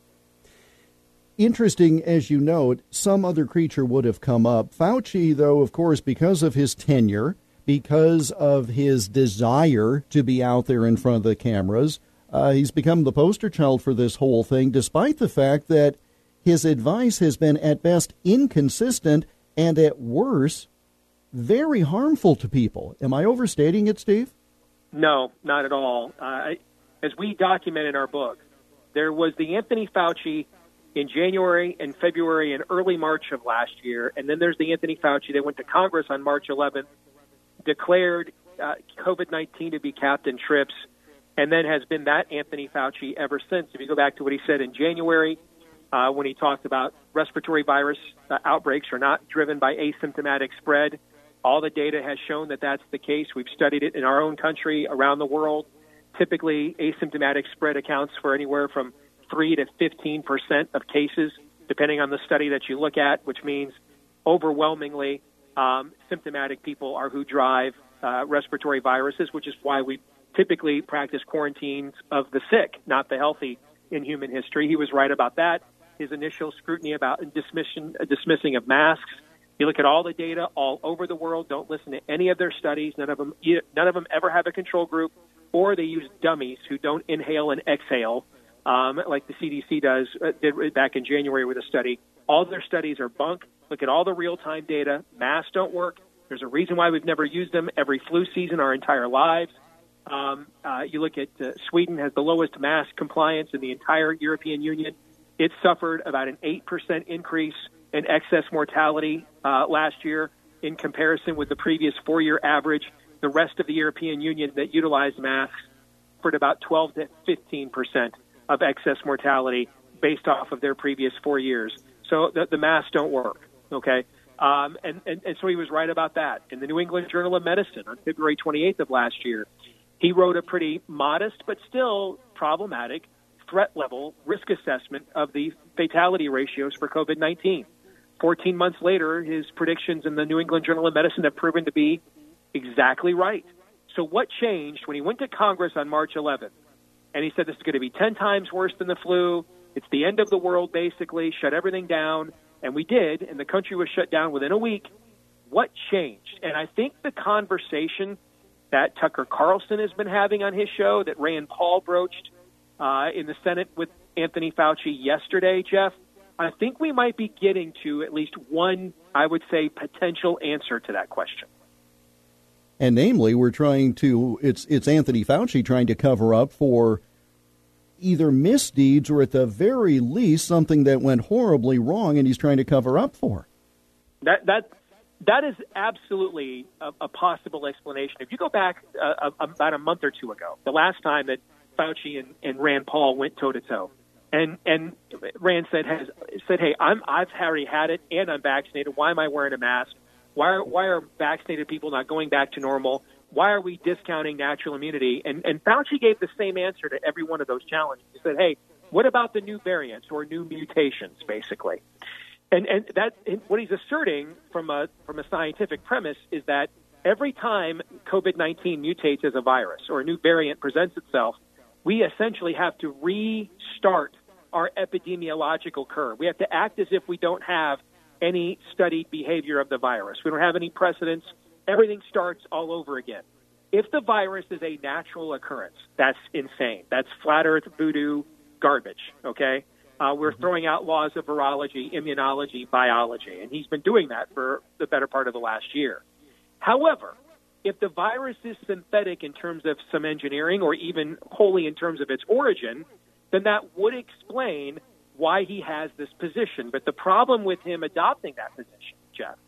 F: Interesting, as you note, some other creature would have come up. Fauci, though, of course, because of his tenure, because of his desire to be out there in front of the cameras, uh, he's become the poster child for this whole thing, despite the fact that his advice has been at best inconsistent and at worst very harmful to people. Am I overstating it, Steve?
Q: No, not at all. Uh, as we document in our book, there was the Anthony Fauci in January and February and early March of last year, and then there's the Anthony Fauci that went to Congress on March eleventh, declared uh, COVID nineteen to be Captain Trips, and then has been that Anthony Fauci ever since. If you go back to what he said in January, uh, when he talked about respiratory virus uh, outbreaks are not driven by asymptomatic spread, all the data has shown that that's the case. We've studied it in our own country, around the world. Typically, asymptomatic spread accounts for anywhere from three to fifteen percent of cases, depending on the study that you look at, which means overwhelmingly um, symptomatic people are who drive uh, respiratory viruses, which is why we typically practice quarantines of the sick, not the healthy, in human history. He was right about that. His initial scrutiny about dismission, dismissing of masks. You look at all the data all over the world. Don't listen to any of their studies. None of them, none of them ever have a control group, or they use dummies who don't inhale and exhale. Um, like the C D C does, uh, did back in January with a study. All their studies are bunk. Look at all the real-time data. Masks don't work. There's a reason why we've never used them every flu season our entire lives. Um, uh, you look at uh, Sweden has the lowest mask compliance in the entire European Union. It suffered about an eight percent increase in excess mortality uh, last year in comparison with the previous four-year average. The rest of the European Union that utilized masks suffered about twelve to fifteen percent of excess mortality based off of their previous four years. So the, the masks don't work, okay? Um, and, and, and so he was right about that. In the New England Journal of Medicine on February twenty-eighth of last year, he wrote a pretty modest but still problematic threat level risk assessment of the fatality ratios for COVID nineteen. fourteen months later, his predictions in the New England Journal of Medicine have proven to be exactly right. So what changed when he went to Congress on March eleventh? And he said this is going to be ten times worse than the flu. It's the end of the world, basically. Shut everything down. And we did, and the country was shut down within a week. What changed? And I think the conversation that Tucker Carlson has been having on his show, that Rand Paul broached uh, in the Senate with Anthony Fauci yesterday, Jeff, I think we might be getting to at least one, I would say, potential answer to that question.
F: And namely, we're trying to, it's it's Anthony Fauci trying to cover up for either misdeeds or at the very least something that went horribly wrong and he's trying to cover up for.
Q: That that that is absolutely a, a possible explanation. If you go back uh, about a month or two ago, the last time that Fauci and, and Rand Paul went toe-to-toe, and and Rand said, has, said hey, I'm, I've already had it and I'm vaccinated. Why am I wearing a mask? Why are, why are vaccinated people not going back to normal? Why are we discounting natural immunity? And, and Fauci gave the same answer to every one of those challenges. He said, hey, what about the new variants or new mutations, basically? And and that and what he's asserting from a from a scientific premise is that every time COVID nineteen mutates as a virus or a new variant presents itself, we essentially have to restart our epidemiological curve. We have to act as if we don't have any studied behavior of the virus. We don't have any precedents. Everything starts all over again. If the virus is a natural occurrence, that's insane. That's flat earth voodoo garbage, okay? Uh, we're throwing out laws of virology, immunology, biology, and he's been doing that for the better part of the last year. However, if the virus is synthetic in terms of some engineering or even wholly in terms of its origin, then that would explain why he has this position. But the problem with him adopting that position, Jeff,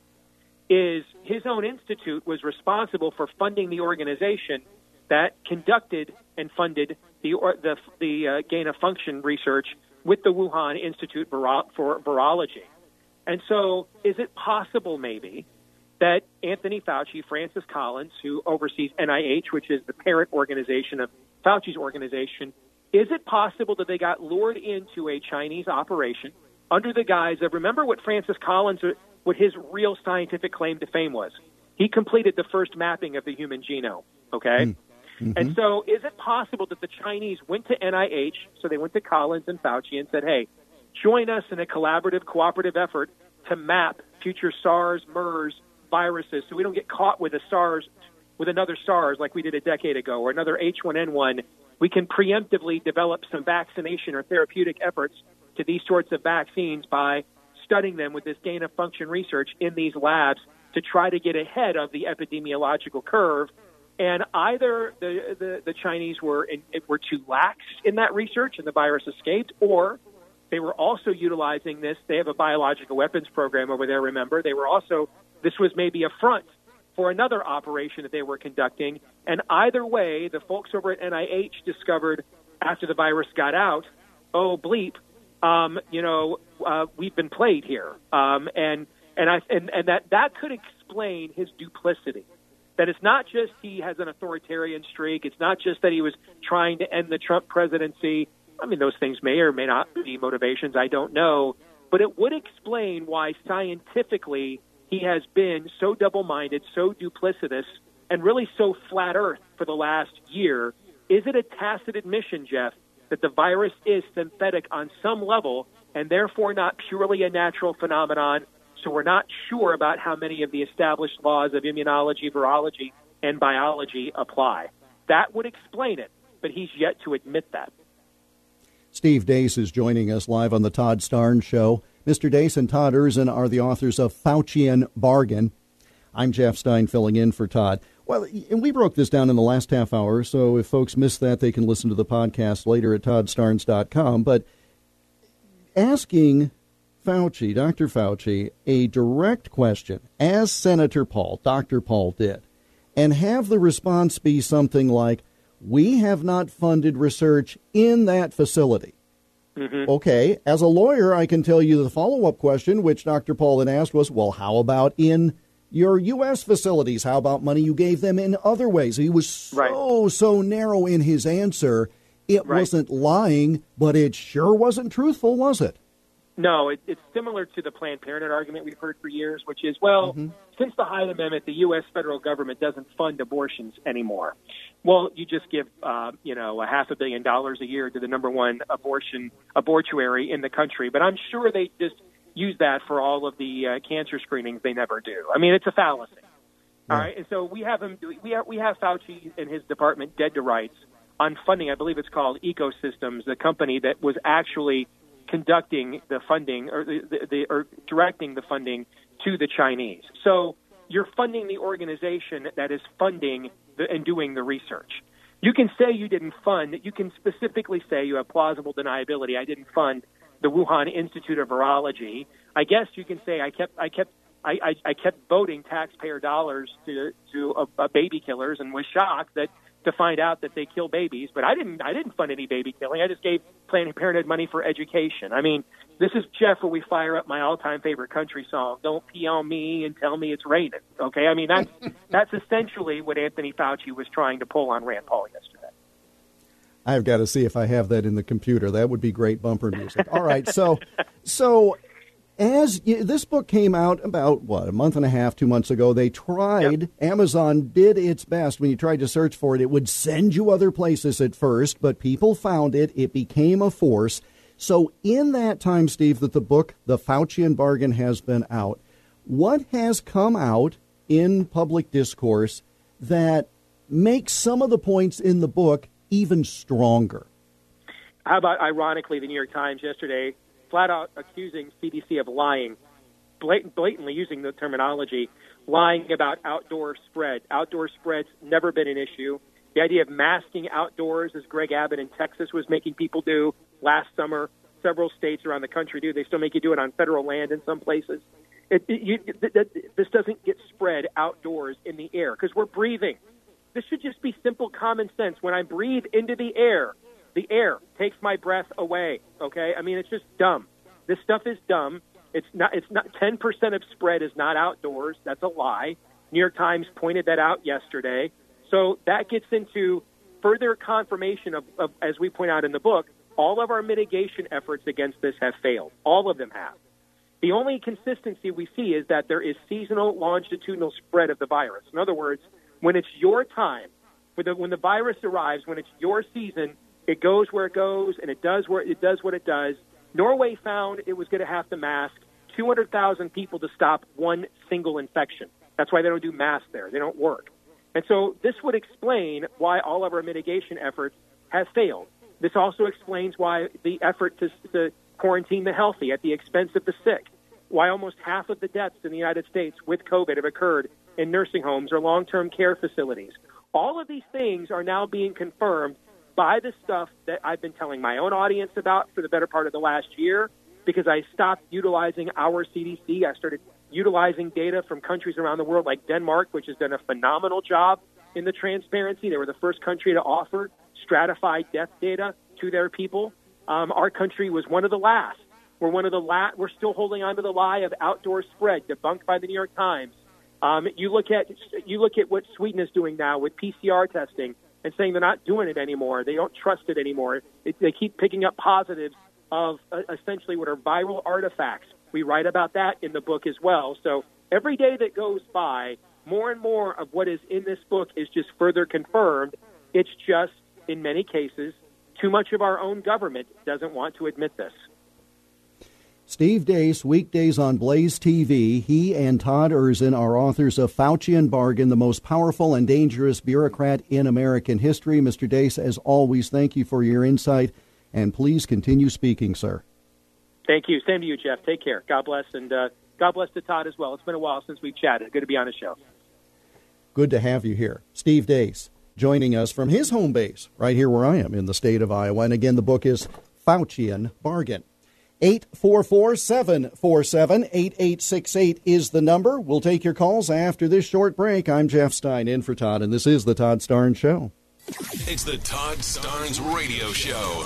Q: is his own institute was responsible for funding the organization that conducted and funded the or, the, the uh, gain-of-function research with the Wuhan Institute for Virology. And so is it possible maybe that Anthony Fauci, Francis Collins, who oversees N I H, which is the parent organization of Fauci's organization, is it possible that they got lured into a Chinese operation under the guise of, remember what Francis Collins, what his real scientific claim to fame was? He completed the first mapping of the human genome, okay? Mm-hmm. And so is it possible that the Chinese went to N I H, so they went to Collins and Fauci and said, hey, join us in a collaborative, cooperative effort to map future SARS, MERS viruses so we don't get caught with a SARS, with another SARS like we did a decade ago, or another H one N one. We can preemptively develop some vaccination or therapeutic efforts to these sorts of vaccines by studying them with this gain-of-function research in these labs to try to get ahead of the epidemiological curve. And either the, the, the Chinese were in, were too lax in that research and the virus escaped, or they were also utilizing this. They have a biological weapons program over there, remember. They were also, this was maybe a front for another operation that they were conducting. And either way, the folks over at N I H discovered after the virus got out, oh, bleep, um, you know, uh, we've been played here. Um, and and, I, and, and that, that could explain his duplicity. That it's not just he has an authoritarian streak. It's not just that he was trying to end the Trump presidency. I mean, those things may or may not be motivations. I don't know. But it would explain why scientifically he has been so double-minded, so duplicitous, and really so flat earth for the last year. Is it a tacit admission, Jeff, that the virus is synthetic on some level and therefore not purely a natural phenomenon? So we're not sure about how many of the established laws of immunology, virology, and biology apply. That would explain it, but he's yet to admit that.
F: Steve Deace is joining us live on the Todd Starnes Show. Mister Deace and Todd Erzin are the authors of Faucian Bargain. I'm Jeff Stein filling in for Todd. Well, and we broke this down in the last half hour, so if folks missed that, they can listen to the podcast later at todd starnes dot com. But asking Fauci, Doctor Fauci, a direct question, as Senator Paul, Doctor Paul did, and have the response be something like, we have not funded research in that facility. Mm-hmm. Okay, as a lawyer, I can tell you the follow-up question, which Doctor Paul then asked was, well, how about in your U S facilities? How about money you gave them in other ways? He was so, right. so narrow in his answer. It right. wasn't lying, but it sure wasn't truthful, was it?
Q: No, it, it's similar to the Planned Parenthood argument we've heard for years, which is, well, mm-hmm. since the Hyde Amendment, the U S federal government doesn't fund abortions anymore. Well, you just give, uh, you know, a half a billion dollars a year to the number one abortion abortuary in the country. But I'm sure they just use that for all of the uh, cancer screenings they never do. I mean, it's a fallacy. All right. And so we have him. We have, we have Fauci and his department dead to rights on funding. I believe it's called Ecosystems, the company that was actually conducting the funding or the, the, the or directing the funding to the Chinese. So you're funding the organization that is funding the, and doing the research. You can say you didn't fund. You can specifically say you have plausible deniability. I didn't fund the Wuhan Institute of Virology. I guess you can say I kept I kept I, I, I kept voting taxpayer dollars to to uh, uh, baby killers and was shocked that to find out that they kill babies. But I didn't I didn't fund any baby killing. I just gave Planned Parenthood money for education. I mean, this is, Jeff, where we fire up my all-time favorite country song, Don't Pee on Me and Tell Me It's Raining. Okay? I mean, that's that's essentially what Anthony Fauci was trying to pull on Rand Paul yesterday.
F: I've got to see if I have that in the computer. That would be great bumper music. All right, so so as you, this book came out about, what, a month and a half, two months ago, they tried, yep. Amazon did its best. When you tried to search for it, it would send you other places at first, but people found it. It became a force. So in that time, Steve, that the book, The Faucian Bargain, has been out, what has come out in public discourse that makes some of the points in the book even stronger?
Q: How about, ironically, the New York Times yesterday flat out accusing C D C of lying, blatant, blatantly using the terminology, lying about outdoor spread. Outdoor spread's never been an issue. The idea of masking outdoors, as Greg Abbott in Texas was making people do last summer, several states around the country do. They still make you do it on federal land in some places. It, it, you, th- th- this doesn't get spread outdoors in the air because we're breathing. This should just be simple common sense. When I breathe into the air, the air takes my breath away, okay? I mean, it's just dumb. This stuff is dumb. It's not. It's not. ten percent of spread is not outdoors. That's a lie. New York Times pointed that out yesterday. So that gets into further confirmation of, of, as we point out in the book, all of our mitigation efforts against this have failed. All of them have. The only consistency we see is that there is seasonal longitudinal spread of the virus. In other words, when it's your time, when the, when the virus arrives, when it's your season, it goes where it goes and it does where it does what it does. Norway found it was going to have to mask two hundred thousand people to stop one single infection. That's why they don't do masks there. They don't work. And so this would explain why all of our mitigation efforts have failed. This also explains why the effort to, to quarantine the healthy at the expense of the sick, why almost half of the deaths in the United States with COVID have occurred in nursing homes or long-term care facilities. All of these things are now being confirmed by the stuff that I've been telling my own audience about for the better part of the last year, because I stopped utilizing our C D C. I started utilizing data from countries around the world like Denmark, which has done a phenomenal job in the transparency. They were the first country to offer stratified death data to their people. Um, our country was one of the last. We're one of the la- We're still holding on to the lie of outdoor spread, debunked by the New York Times. Um, you look at you look at what Sweden is doing now with P C R testing and saying they're not doing it anymore. They don't trust it anymore. It, they keep picking up positives of uh, essentially what are viral artifacts. We write about that in the book as well. So every day that goes by, more and more of what is in this book is just further confirmed. It's just, in many cases, too much of our own government doesn't want to admit this.
F: Steve Deace, weekdays on Blaze T V. He and Todd Erzin are authors of Faucian Bargain, the most powerful and dangerous bureaucrat in American history. Mister Deace, as always, thank you for your insight, and please continue speaking, sir.
Q: Thank you. Same to you, Jeff. Take care. God bless, and uh, God bless to Todd as well. It's been a while since we've chatted. Good to be on the show.
F: Good to have you here. Steve Deace joining us from his home base right here where I am in the state of Iowa. And again, the book is Faucian Bargain. eight four four, seven four seven, eight eight six eight is the number. We'll take your calls after this short break. I'm Jeff Stein in for Todd, and this is the Todd Starnes Show.
D: It's the Todd Starnes Radio Show.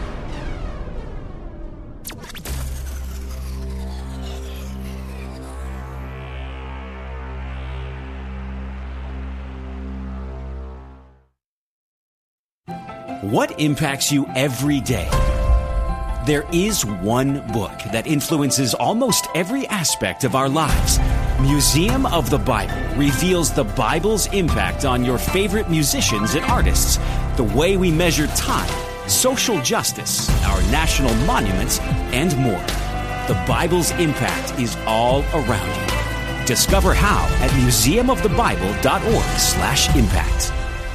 J: What impacts you every day? There is one book that influences almost every aspect of our lives. Museum of the Bible reveals the Bible's impact on your favorite musicians and artists, the way we measure time, social justice, our national monuments, and more. The Bible's impact is all around you. Discover how at museum of the bible dot org slash impact.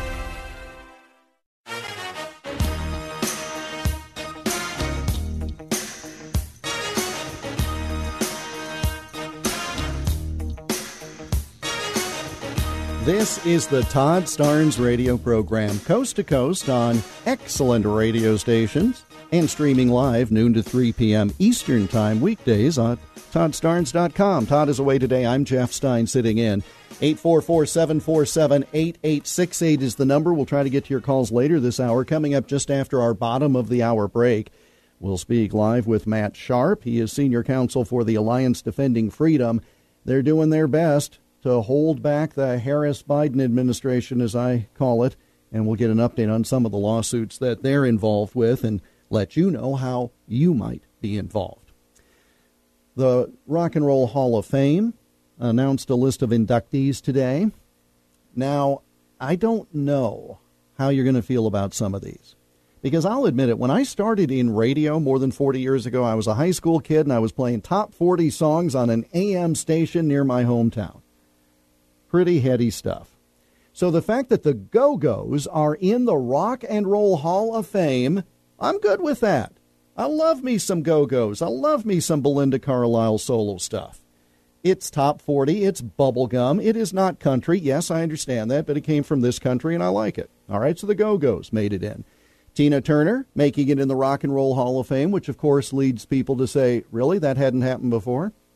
F: This is the Todd Starnes radio program, coast to coast on excellent radio stations and streaming live noon to three p.m. Eastern Time weekdays on todd starnes dot com. Todd is away today. I'm Jeff Stein sitting in. eight four four, seven four seven, eight eight six eight is the number. We'll try to get to your calls later this hour. Coming up just after our bottom of the hour break, we'll speak live with Matt Sharp. He is senior counsel for the Alliance Defending Freedom. They're doing their best to hold back the Harris-Biden administration, as I call it, and we'll get an update on some of the lawsuits that they're involved with and let you know how you might be involved. The Rock and Roll Hall of Fame announced a list of inductees today. Now, I don't know how you're going to feel about some of these, because I'll admit it, when I started in radio more than forty years ago, I was a high school kid and I was playing top forty songs on an A M station near my hometown. Pretty heady stuff. So the fact that the Go-Go's are in the Rock and Roll Hall of Fame, I'm good with that. I love me some Go-Go's. I love me some Belinda Carlisle solo stuff. It's top forty. It's bubblegum. It is not country. Yes, I understand that, but it came from this country, and I like it. All right, so the Go-Go's made it in. Tina Turner making it in the Rock and Roll Hall of Fame, which, of course, leads people to say, really, that hadn't happened before?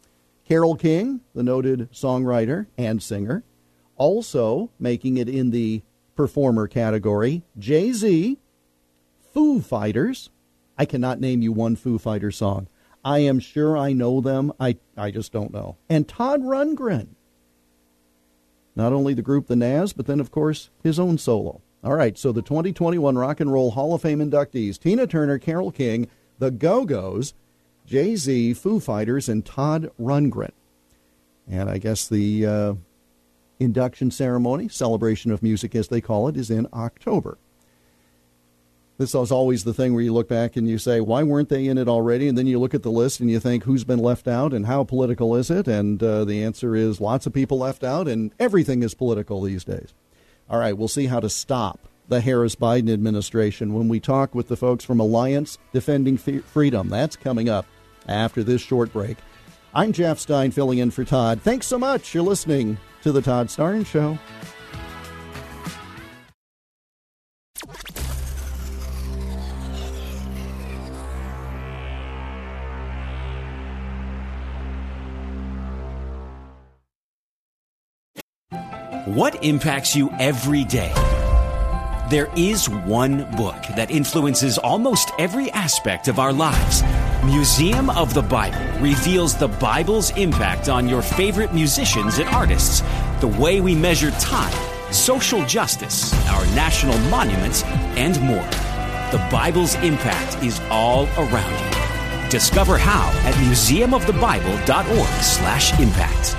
F: Carole King, the noted songwriter and singer. Also making it in the performer category, Jay-Z, Foo Fighters. I cannot name you one Foo Fighters song. I am sure I know them. I, I just don't know. And Todd Rundgren. Not only the group The Nazz, but then, of course, his own solo. All right, so the twenty twenty-one Rock and Roll Hall of Fame inductees, Tina Turner, Carole King, The Go-Go's, Jay-Z, Foo Fighters, and Todd Rundgren. And I guess the uh, induction ceremony, celebration of music as they call it, is in October. This is always the thing where you look back and you say, why weren't they in it already? And then you look at the list and you think, who's been left out and how political is it? And uh, the answer is lots of people left out, and everything is political these days. All right, we'll see how to stop the Harris-Biden administration when we talk with the folks from Alliance Defending Freedom. That's coming up after this short break. I'm Jeff Stein, filling in for Todd. Thanks so much. You're listening to The Todd Starnes Show.
J: What impacts you every day? There is one book that influences almost every aspect of our lives. Museum of the Bible reveals the Bible's impact on your favorite musicians and artists, the way we measure time, social justice, our national monuments, and more. The Bible's impact is all around you. Discover how at museumofthebible.org slash impact.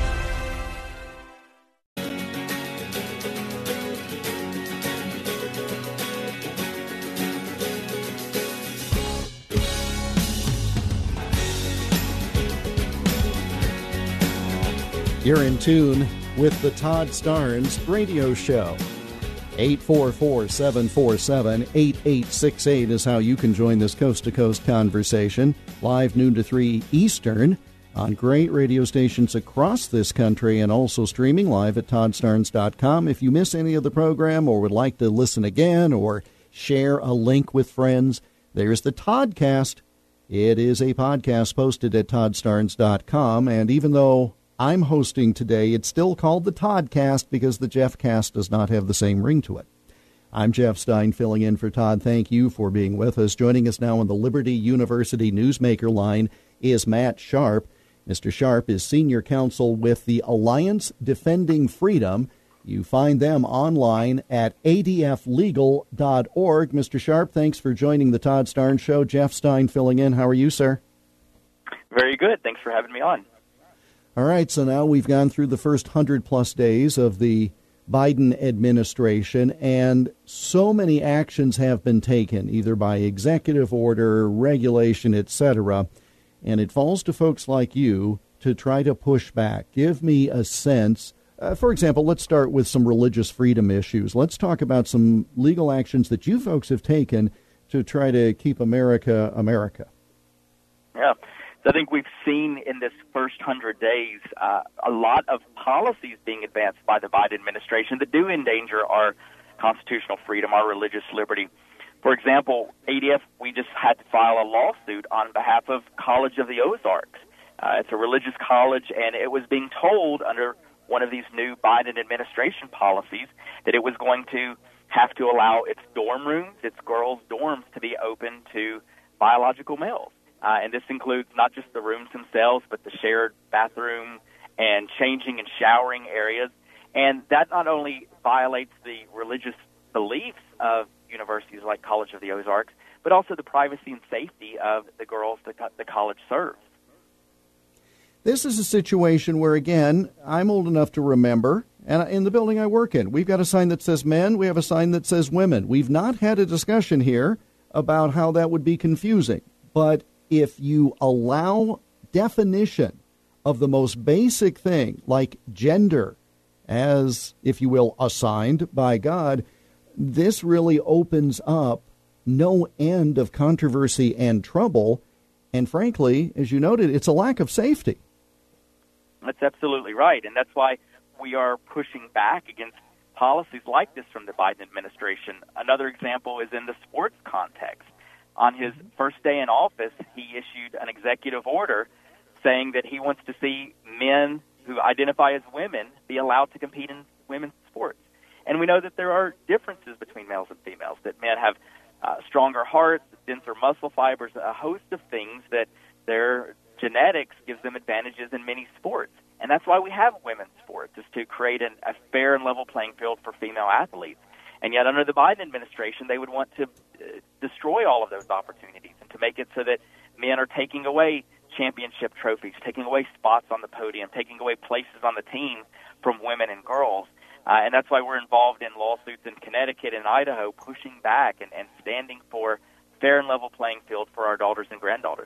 F: You're in tune with the Todd Starnes radio show. eight four four, seven four seven, eight eight six eight is how you can join this coast-to-coast conversation. Live noon to three Eastern on great radio stations across this country and also streaming live at todd starnes dot com. If you miss any of the program or would like to listen again or share a link with friends, there's the Toddcast. It is a podcast posted at todd starnes dot com, and even though I'm hosting today, it's still called the Toddcast because the Jeffcast does not have the same ring to it. I'm Jeff Stein, filling in for Todd. Thank you for being with us. Joining us now on the Liberty University Newsmaker line is Matt Sharp. Mister Sharp is senior counsel with the Alliance Defending Freedom. You find them online at a d f legal dot org. Mister Sharp, thanks for joining the Todd Starnes Show. Jeff Stein filling in. How are you, sir?
R: Very good. Thanks for having me on.
F: All right, so now we've gone through the first one hundred plus days of the Biden administration, and so many actions have been taken, either by executive order, regulation, et cetera, and it falls to folks like you to try to push back. Give me a sense. Uh, for example, let's start with some religious freedom issues. Let's talk about some legal actions that you folks have taken to try to keep America, America.
R: Yeah. So I think we've seen in this first hundred days uh, a lot of policies being advanced by the Biden administration that do endanger our constitutional freedom, our religious liberty. For example, A D F, we just had to file a lawsuit on behalf of College of the Ozarks. Uh, it's a religious college, and it was being told under one of these new Biden administration policies that it was going to have to allow its dorm rooms, its girls' dorms, to be open to biological males. Uh, and this includes not just the rooms themselves, but the shared bathroom and changing and showering areas. And that not only violates the religious beliefs of universities like College of the Ozarks, but also the privacy and safety of the girls that the college serves.
F: This is a situation where, again, I'm old enough to remember, and in the building I work in, we've got a sign that says men, we have a sign that says women. We've not had a discussion here about how that would be confusing, but if you allow definition of the most basic thing, like gender, as, if you will, assigned by God, this really opens up no end of controversy and trouble. And frankly, as you noted, it's a lack of safety.
R: That's absolutely right. And that's why we are pushing back against policies like this from the Biden administration. Another example is in the sports context. On his first day in office, he issued an executive order saying that he wants to see men who identify as women be allowed to compete in women's sports. And we know that there are differences between males and females, that men have uh, stronger hearts, denser muscle fibers, a host of things that their genetics gives them advantages in many sports. And that's why we have women's sports, is to create an, a fair and level playing field for female athletes. And yet under the Biden administration, they would want to uh, destroy all of those opportunities and to make it so that men are taking away championship trophies, taking away spots on the podium, taking away places on the team from women and girls. Uh, and that's why we're involved in lawsuits in Connecticut and Idaho, pushing back and, and standing for fair and level playing field for our daughters and granddaughters.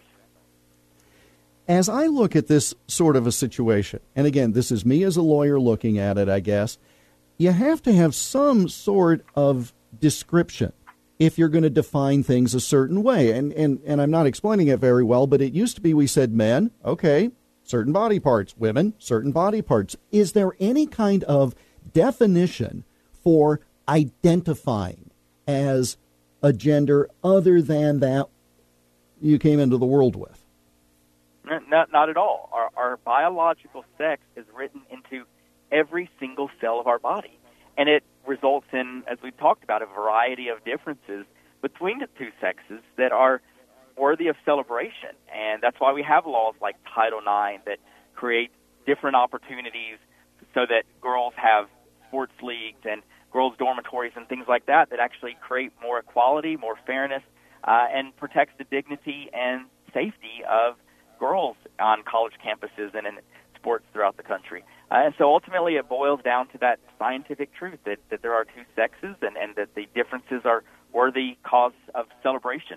F: As I look at this sort of a situation, and again, this is me as a lawyer looking at it, I guess, you have to have some sort of description if you're going to define things a certain way. And, and, and I'm not explaining it very well, but it used to be we said men, okay, certain body parts, women, certain body parts. Is there any kind of definition for identifying as a gender other than that you came into the world with?
R: Not, not at all. Our, our biological sex is written into every single cell of our body. And it results in, as we've talked about, a variety of differences between the two sexes that are worthy of celebration. And that's why we have laws like Title nine that create different opportunities so that girls have sports leagues and girls' dormitories and things like that that actually create more equality, more fairness, uh, and protects the dignity and safety of girls on college campuses and in sports throughout the country. Uh, and so ultimately it boils down to that scientific truth that, that there are two sexes and, and that the differences are worthy cause of celebration.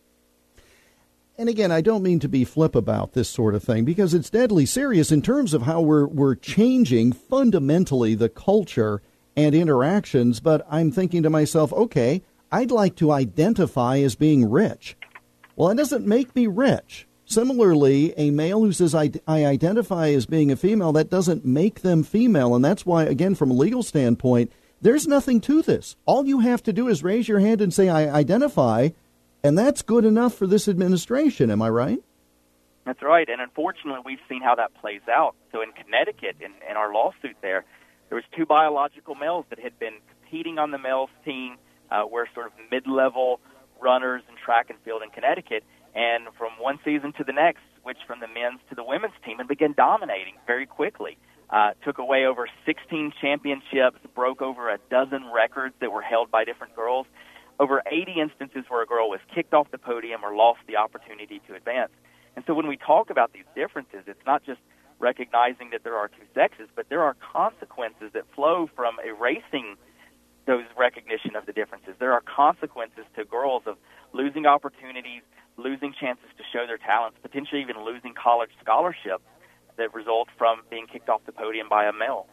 F: And again, I don't mean to be flip about this sort of thing because it's deadly serious in terms of how we're we're changing fundamentally the culture and interactions. But I'm thinking to myself, okay, I'd like to identify as being rich. Well, it doesn't make me rich. Similarly, a male who says, I, I identify as being a female, that doesn't make them female. And that's why, again, from a legal standpoint, there's nothing to this. All you have to do is raise your hand and say, I identify, and that's good enough for this administration. Am I right?
R: That's right. And unfortunately, we've seen how that plays out. So in Connecticut, in, in our lawsuit there, there was two biological males that had been competing on the males team, uh, were sort of mid-level runners in track and field in Connecticut. And from one season to the next, switched from the men's to the women's team and began dominating very quickly. Uh, took away over sixteen championships, broke over a dozen records that were held by different girls. Over eighty instances where a girl was kicked off the podium or lost the opportunity to advance. And so when we talk about these differences, it's not just recognizing that there are two sexes, but there are consequences that flow from erasing those recognition of the differences. There are consequences to girls of losing opportunities, losing chances to show their talents, potentially even losing college scholarships that result from being kicked off the podium by a male.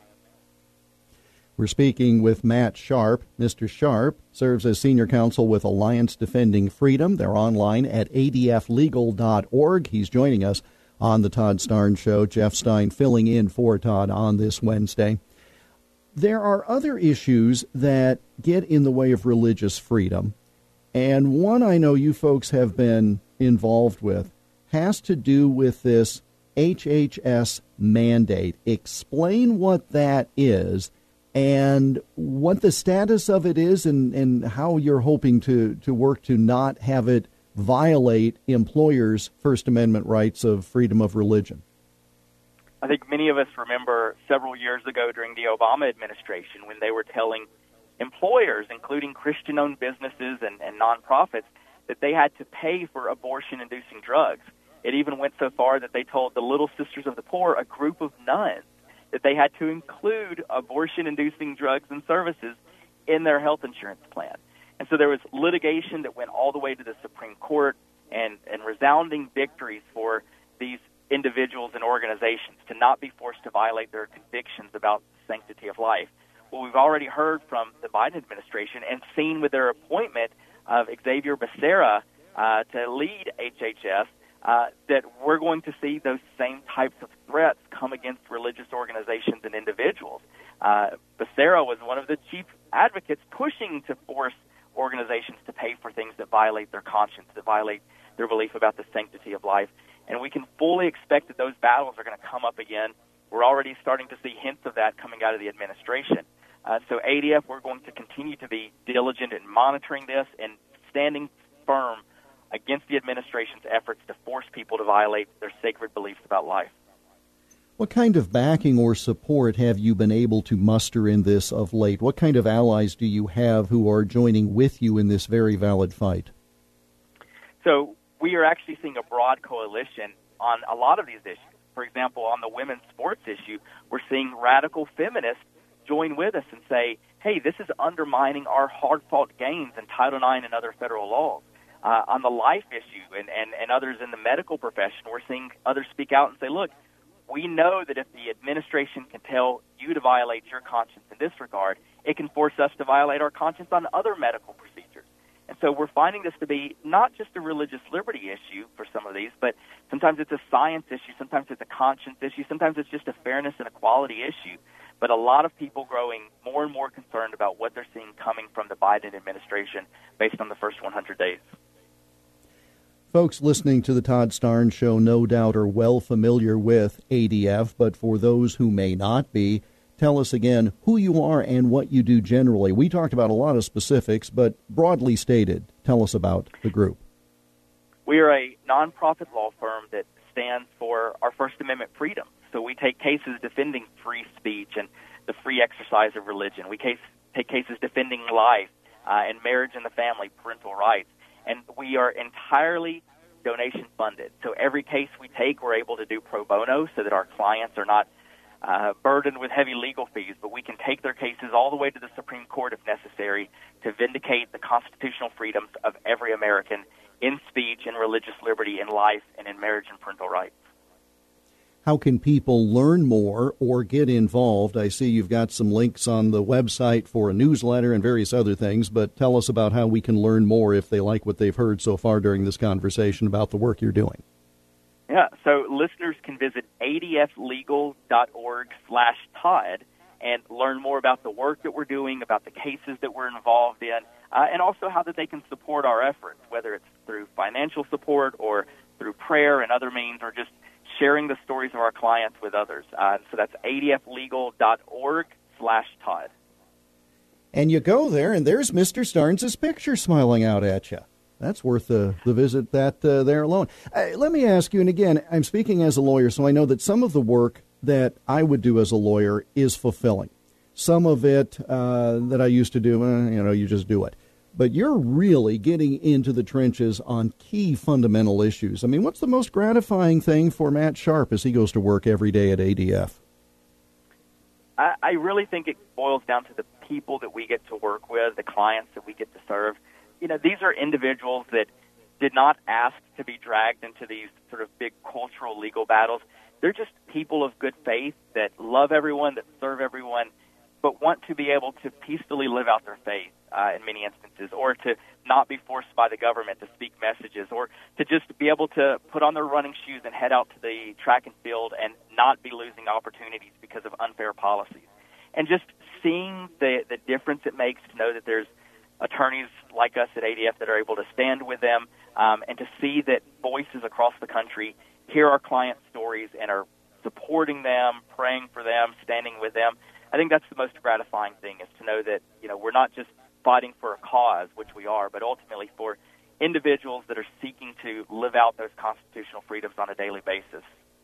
F: We're speaking with Matt Sharp. Mister Sharp serves as senior counsel with Alliance Defending Freedom. They're online at a d f legal dot org. He's joining us on the Todd Starnes Show. Jeff Stein filling in for Todd on this Wednesday. There are other issues that get in the way of religious freedom. And one I know you folks have been involved with has to do with this H H S mandate. Explain what that is and what the status of it is and, and how you're hoping to, to work to not have it violate employers' First Amendment rights of freedom of religion.
R: I think many of us remember several years ago during the Obama administration when they were telling employers, including Christian-owned businesses and, and nonprofits, that they had to pay for abortion-inducing drugs. It even went so far that they told the Little Sisters of the Poor, a group of nuns, that they had to include abortion-inducing drugs and services in their health insurance plan. And so there was litigation that went all the way to the Supreme Court and, and resounding victories for these individuals and organizations to not be forced to violate their convictions about the sanctity of life. Well, we've already heard from the Biden administration and seen with their appointment of Xavier Becerra uh, to lead H H S uh, that we're going to see those same types of threats come against religious organizations and individuals. Uh, Becerra was one of the chief advocates pushing to force organizations to pay for things that violate their conscience, that violate their belief about the sanctity of life. And we can fully expect that those battles are going to come up again. We're already starting to see hints of that coming out of the administration. Uh, so A D F, we're going to continue to be diligent in monitoring this and standing firm against the administration's efforts to force people to violate their sacred beliefs about life.
F: What kind of backing or support have you been able to muster in this of late? What kind of allies do you have who are joining with you in this very valid fight?
R: So we are actually seeing a broad coalition on a lot of these issues. For example, on the women's sports issue, we're seeing radical feminists join with us and say, hey, this is undermining our hard-fought gains in Title nine and other federal laws. Uh, on the life issue and, and, and others in the medical profession, we're seeing others speak out and say, look, we know that if the administration can tell you to violate your conscience in this regard, it can force us to violate our conscience on other medical procedures. And so we're finding this to be not just a religious liberty issue for some of these, but sometimes it's a science issue, sometimes it's a conscience issue, sometimes it's just a fairness and equality issue. But a lot of people growing more and more concerned about what they're seeing coming from the Biden administration based on the first one hundred days.
F: Folks listening to the Todd Starnes Show no doubt are well familiar with A D F, but for those who may not be, tell us again who you are and what you do generally. We talked about a lot of specifics, but broadly stated, tell us about the group.
R: We are a nonprofit law firm that stands for our First Amendment freedom. So we take cases defending free speech and the free exercise of religion. We case, take cases defending life uh, and marriage and the family, parental rights. And we are entirely donation funded. So every case we take, we're able to do pro bono so that our clients are not uh, burdened with heavy legal fees, but we can take their cases all the way to the Supreme Court if necessary to vindicate the constitutional freedoms of every American in speech, in religious liberty, in life, and in marriage and parental rights.
F: How can people learn more or get involved? I see you've got some links on the website for a newsletter and various other things, but tell us about how we can learn more if they like what they've heard so far during this conversation about the work you're doing.
R: Yeah, so listeners can visit adflegal.org slash Todd and learn more about the work that we're doing, about the cases that we're involved in, uh, and also how that they can support our efforts, whether it's through financial support or through prayer and other means, or just sharing the stories of our clients with others. Uh, so that's adflegal.org slash Todd.
F: And you go there, and there's Mister Starnes' picture smiling out at you. That's worth the, the visit that uh, there alone. Uh, let me ask you, and again, I'm speaking as a lawyer, so I know that some of the work that I would do as a lawyer is fulfilling. Some of it uh, that I used to do, uh, you know, you just do it. But you're really getting into the trenches on key fundamental issues. I mean, what's the most gratifying thing for Matt Sharp as he goes to work every day at A D F?
R: I, I really think it boils down to the people that we get to work with, the clients that we get to serve. You know, these are individuals that did not ask to be dragged into these sort of big cultural legal battles. They're just people of good faith that love everyone, that serve everyone, but want to be able to peacefully live out their faith uh, in many instances, or to not be forced by the government to speak messages, or to just be able to put on their running shoes and head out to the track and field and not be losing opportunities because of unfair policies. And just seeing the, the difference it makes to know that there's attorneys like us at A D F that are able to stand with them, um, and to see that voices across the country hear our clients' stories and are supporting them, praying for them, standing with them. I think that's the most gratifying thing, is to know that, you know, we're not just fighting for a cause, which we are, but ultimately for individuals that are seeking to live out those constitutional freedoms on a daily basis.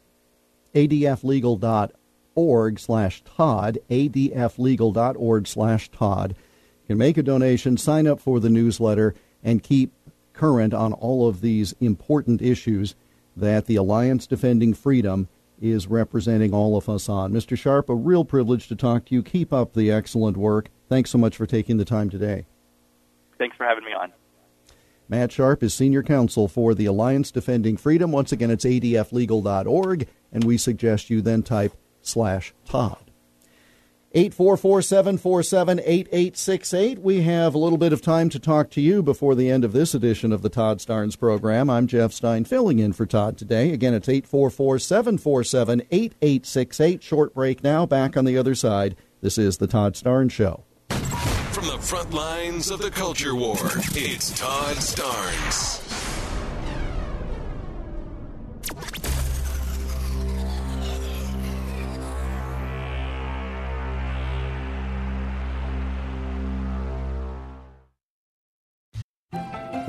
F: adflegal.org slash Todd, adflegal.org slash Todd. You can make a donation, sign up for the newsletter, and keep current on all of these important issues that the Alliance Defending Freedom is representing all of us on. Mister Sharp, a real privilege to talk to you. Keep up the excellent work. Thanks so much for taking the time today.
R: Thanks for having me on.
F: Matt Sharp is Senior Counsel for the Alliance Defending Freedom. Once again, it's adflegal dot org, and we suggest you then type slash Todd. eight four four, seven four seven, eight eight six eight. We have a little bit of time to talk to you before the end of this edition of the Todd Starnes program. I'm Jeff Stein, filling in for Todd today. Again, it's eight four four, seven four seven, eight eight six eight. Short break now. Back on the other side. This is the Todd Starnes Show.
D: From the front lines of the culture war, it's Todd Starnes.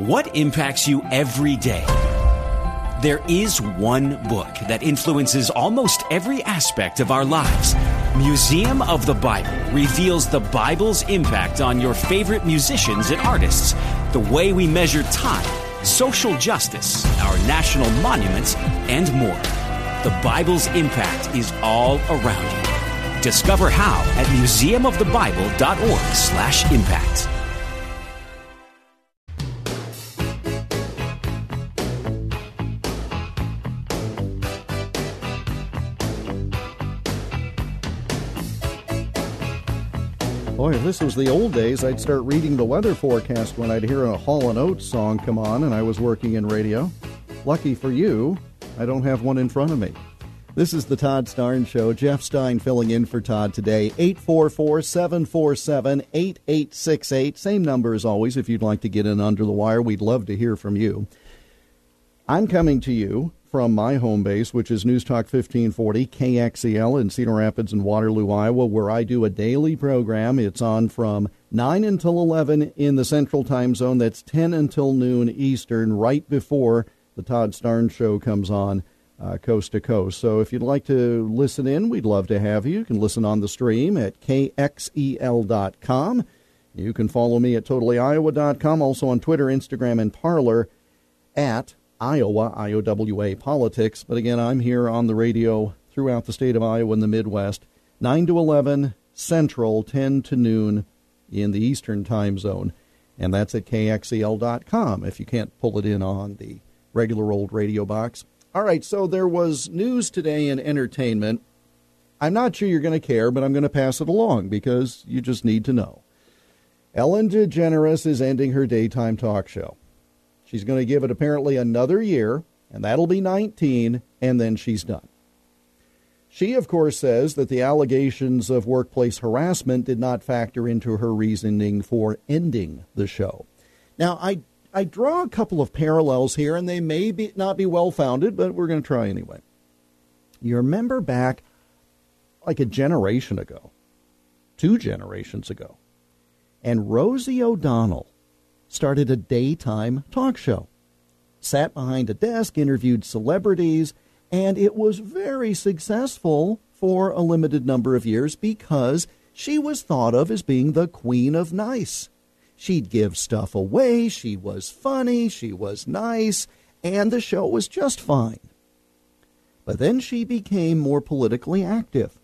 J: What impacts you every day? There is one book that influences almost every aspect of our lives. Museum of the Bible reveals the Bible's impact on your favorite musicians and artists, the way we measure time, social justice, our national monuments, and more. The Bible's impact is all around you. Discover how at museumofthebible.org slash impact.
F: Boy, if this was the old days, I'd start reading the weather forecast when I'd hear a Hall and Oates song come on and I was working in radio. Lucky for you, I don't have one in front of me. This is the Todd Starnes Show. Jeff Stein filling in for Todd today. eight four four, seven four seven, eight eight six eight. Same number as always if you'd like to get in under the wire. We'd love to hear from you. I'm coming to you from my home base, which is News Talk fifteen forty, K X E L in Cedar Rapids and Waterloo, Iowa, where I do a daily program. It's on from nine until eleven in the Central Time Zone. That's ten until noon Eastern, right before the Todd Starnes Show comes on uh, coast to coast. So if you'd like to listen in, we'd love to have you. You can listen on the stream at K X E L dot com. You can follow me at totally iowa dot com, also on Twitter, Instagram, and Parler at Iowa, I O W A Politics. But again, I'm here on the radio throughout the state of Iowa and the Midwest, nine to eleven Central, ten to noon in the Eastern Time Zone. And that's at K X E L dot com if you can't pull it in on the regular old radio box. All right, so there was news today in entertainment. I'm not sure you're going to care, but I'm going to pass it along because you just need to know. Ellen DeGeneres is ending her daytime talk show. She's going to give it apparently another year, and that'll be nineteen, and then she's done. She, of course, says that the allegations of workplace harassment did not factor into her reasoning for ending the show. Now, I, I draw a couple of parallels here, and they may be, not be well-founded, but we're going to try anyway. You remember back like a generation ago, two generations ago, and Rosie O'Donnell started a daytime talk show, sat behind a desk, interviewed celebrities, and it was very successful for a limited number of years because she was thought of as being the queen of nice. She'd give stuff away, she was funny, she was nice, and the show was just fine. But then she became more politically active.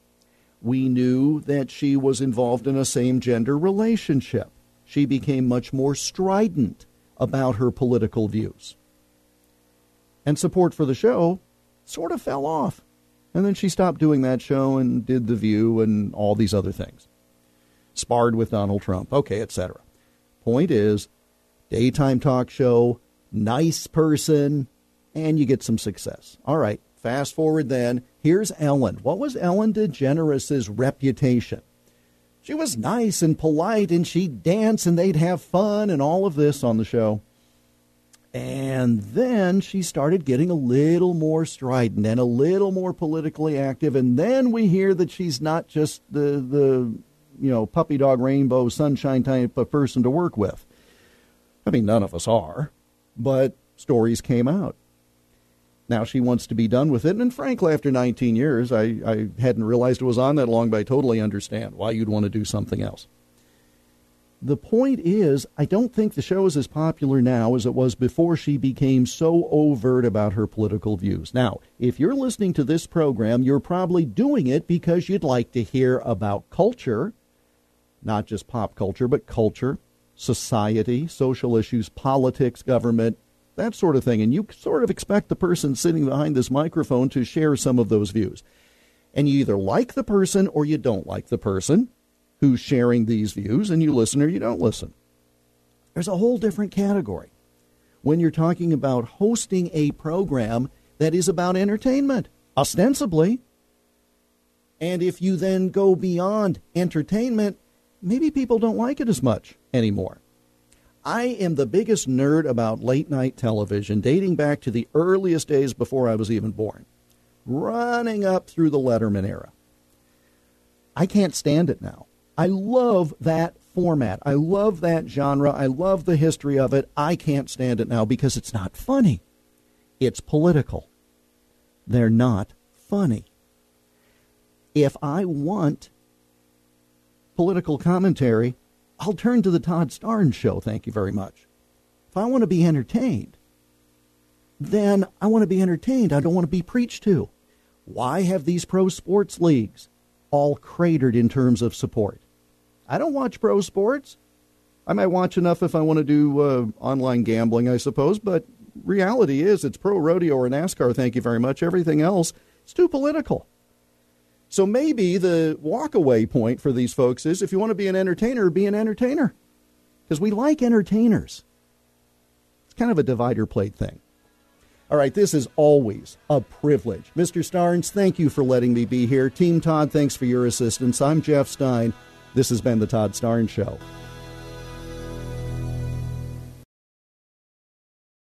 F: We knew that she was involved in a same-gender relationship. She became much more strident about her political views. And support for the show sort of fell off. And then she stopped doing that show and did The View and all these other things. Sparred with Donald Trump, okay, et cetera. Point is, daytime talk show, nice person, and you get some success. All right, fast forward then. Here's Ellen. What was Ellen DeGeneres' reputation? She was nice and polite, and she'd dance, and they'd have fun, and all of this on the show. And then she started getting a little more strident and a little more politically active, and then we hear that she's not just the, the you know, puppy dog, rainbow, sunshine type of person to work with. I mean, none of us are, but stories came out. Now she wants to be done with it, and frankly, after nineteen years, I, I hadn't realized it was on that long, but I totally understand why you'd want to do something else. The point is, I don't think the show is as popular now as it was before she became so overt about her political views. Now, if you're listening to this program, you're probably doing it because you'd like to hear about culture, not just pop culture, but culture, society, social issues, politics, government, that sort of thing. And you sort of expect the person sitting behind this microphone to share some of those views. And you either like the person or you don't like the person who's sharing these views, and you listen or you don't listen. There's a whole different category when you're talking about hosting a program that is about entertainment, ostensibly. And if you then go beyond entertainment, maybe people don't like it as much anymore. I am the biggest nerd about late-night television, dating back to the earliest days before I was even born, running up through the Letterman era. I can't stand it now. I love that format. I love that genre. I love the history of it. I can't stand it now because it's not funny. It's political. They're not funny. If I want political commentary, I'll turn to the Todd Starnes Show, thank you very much. If I want to be entertained, then I want to be entertained. I don't want to be preached to. Why have these pro sports leagues all cratered in terms of support? I don't watch pro sports. I might watch enough if I want to do uh, online gambling, I suppose, but reality is it's pro rodeo or NASCAR, thank you very much. Everything else is too political. So maybe the walkaway point for these folks is if you want to be an entertainer, be an entertainer. Because we like entertainers. It's kind of a divider plate thing. All right, this is always a privilege. Mister Starnes, thank you for letting me be here. Team Todd, thanks for your assistance. I'm Jeff Stein. This has been the Todd Starnes Show.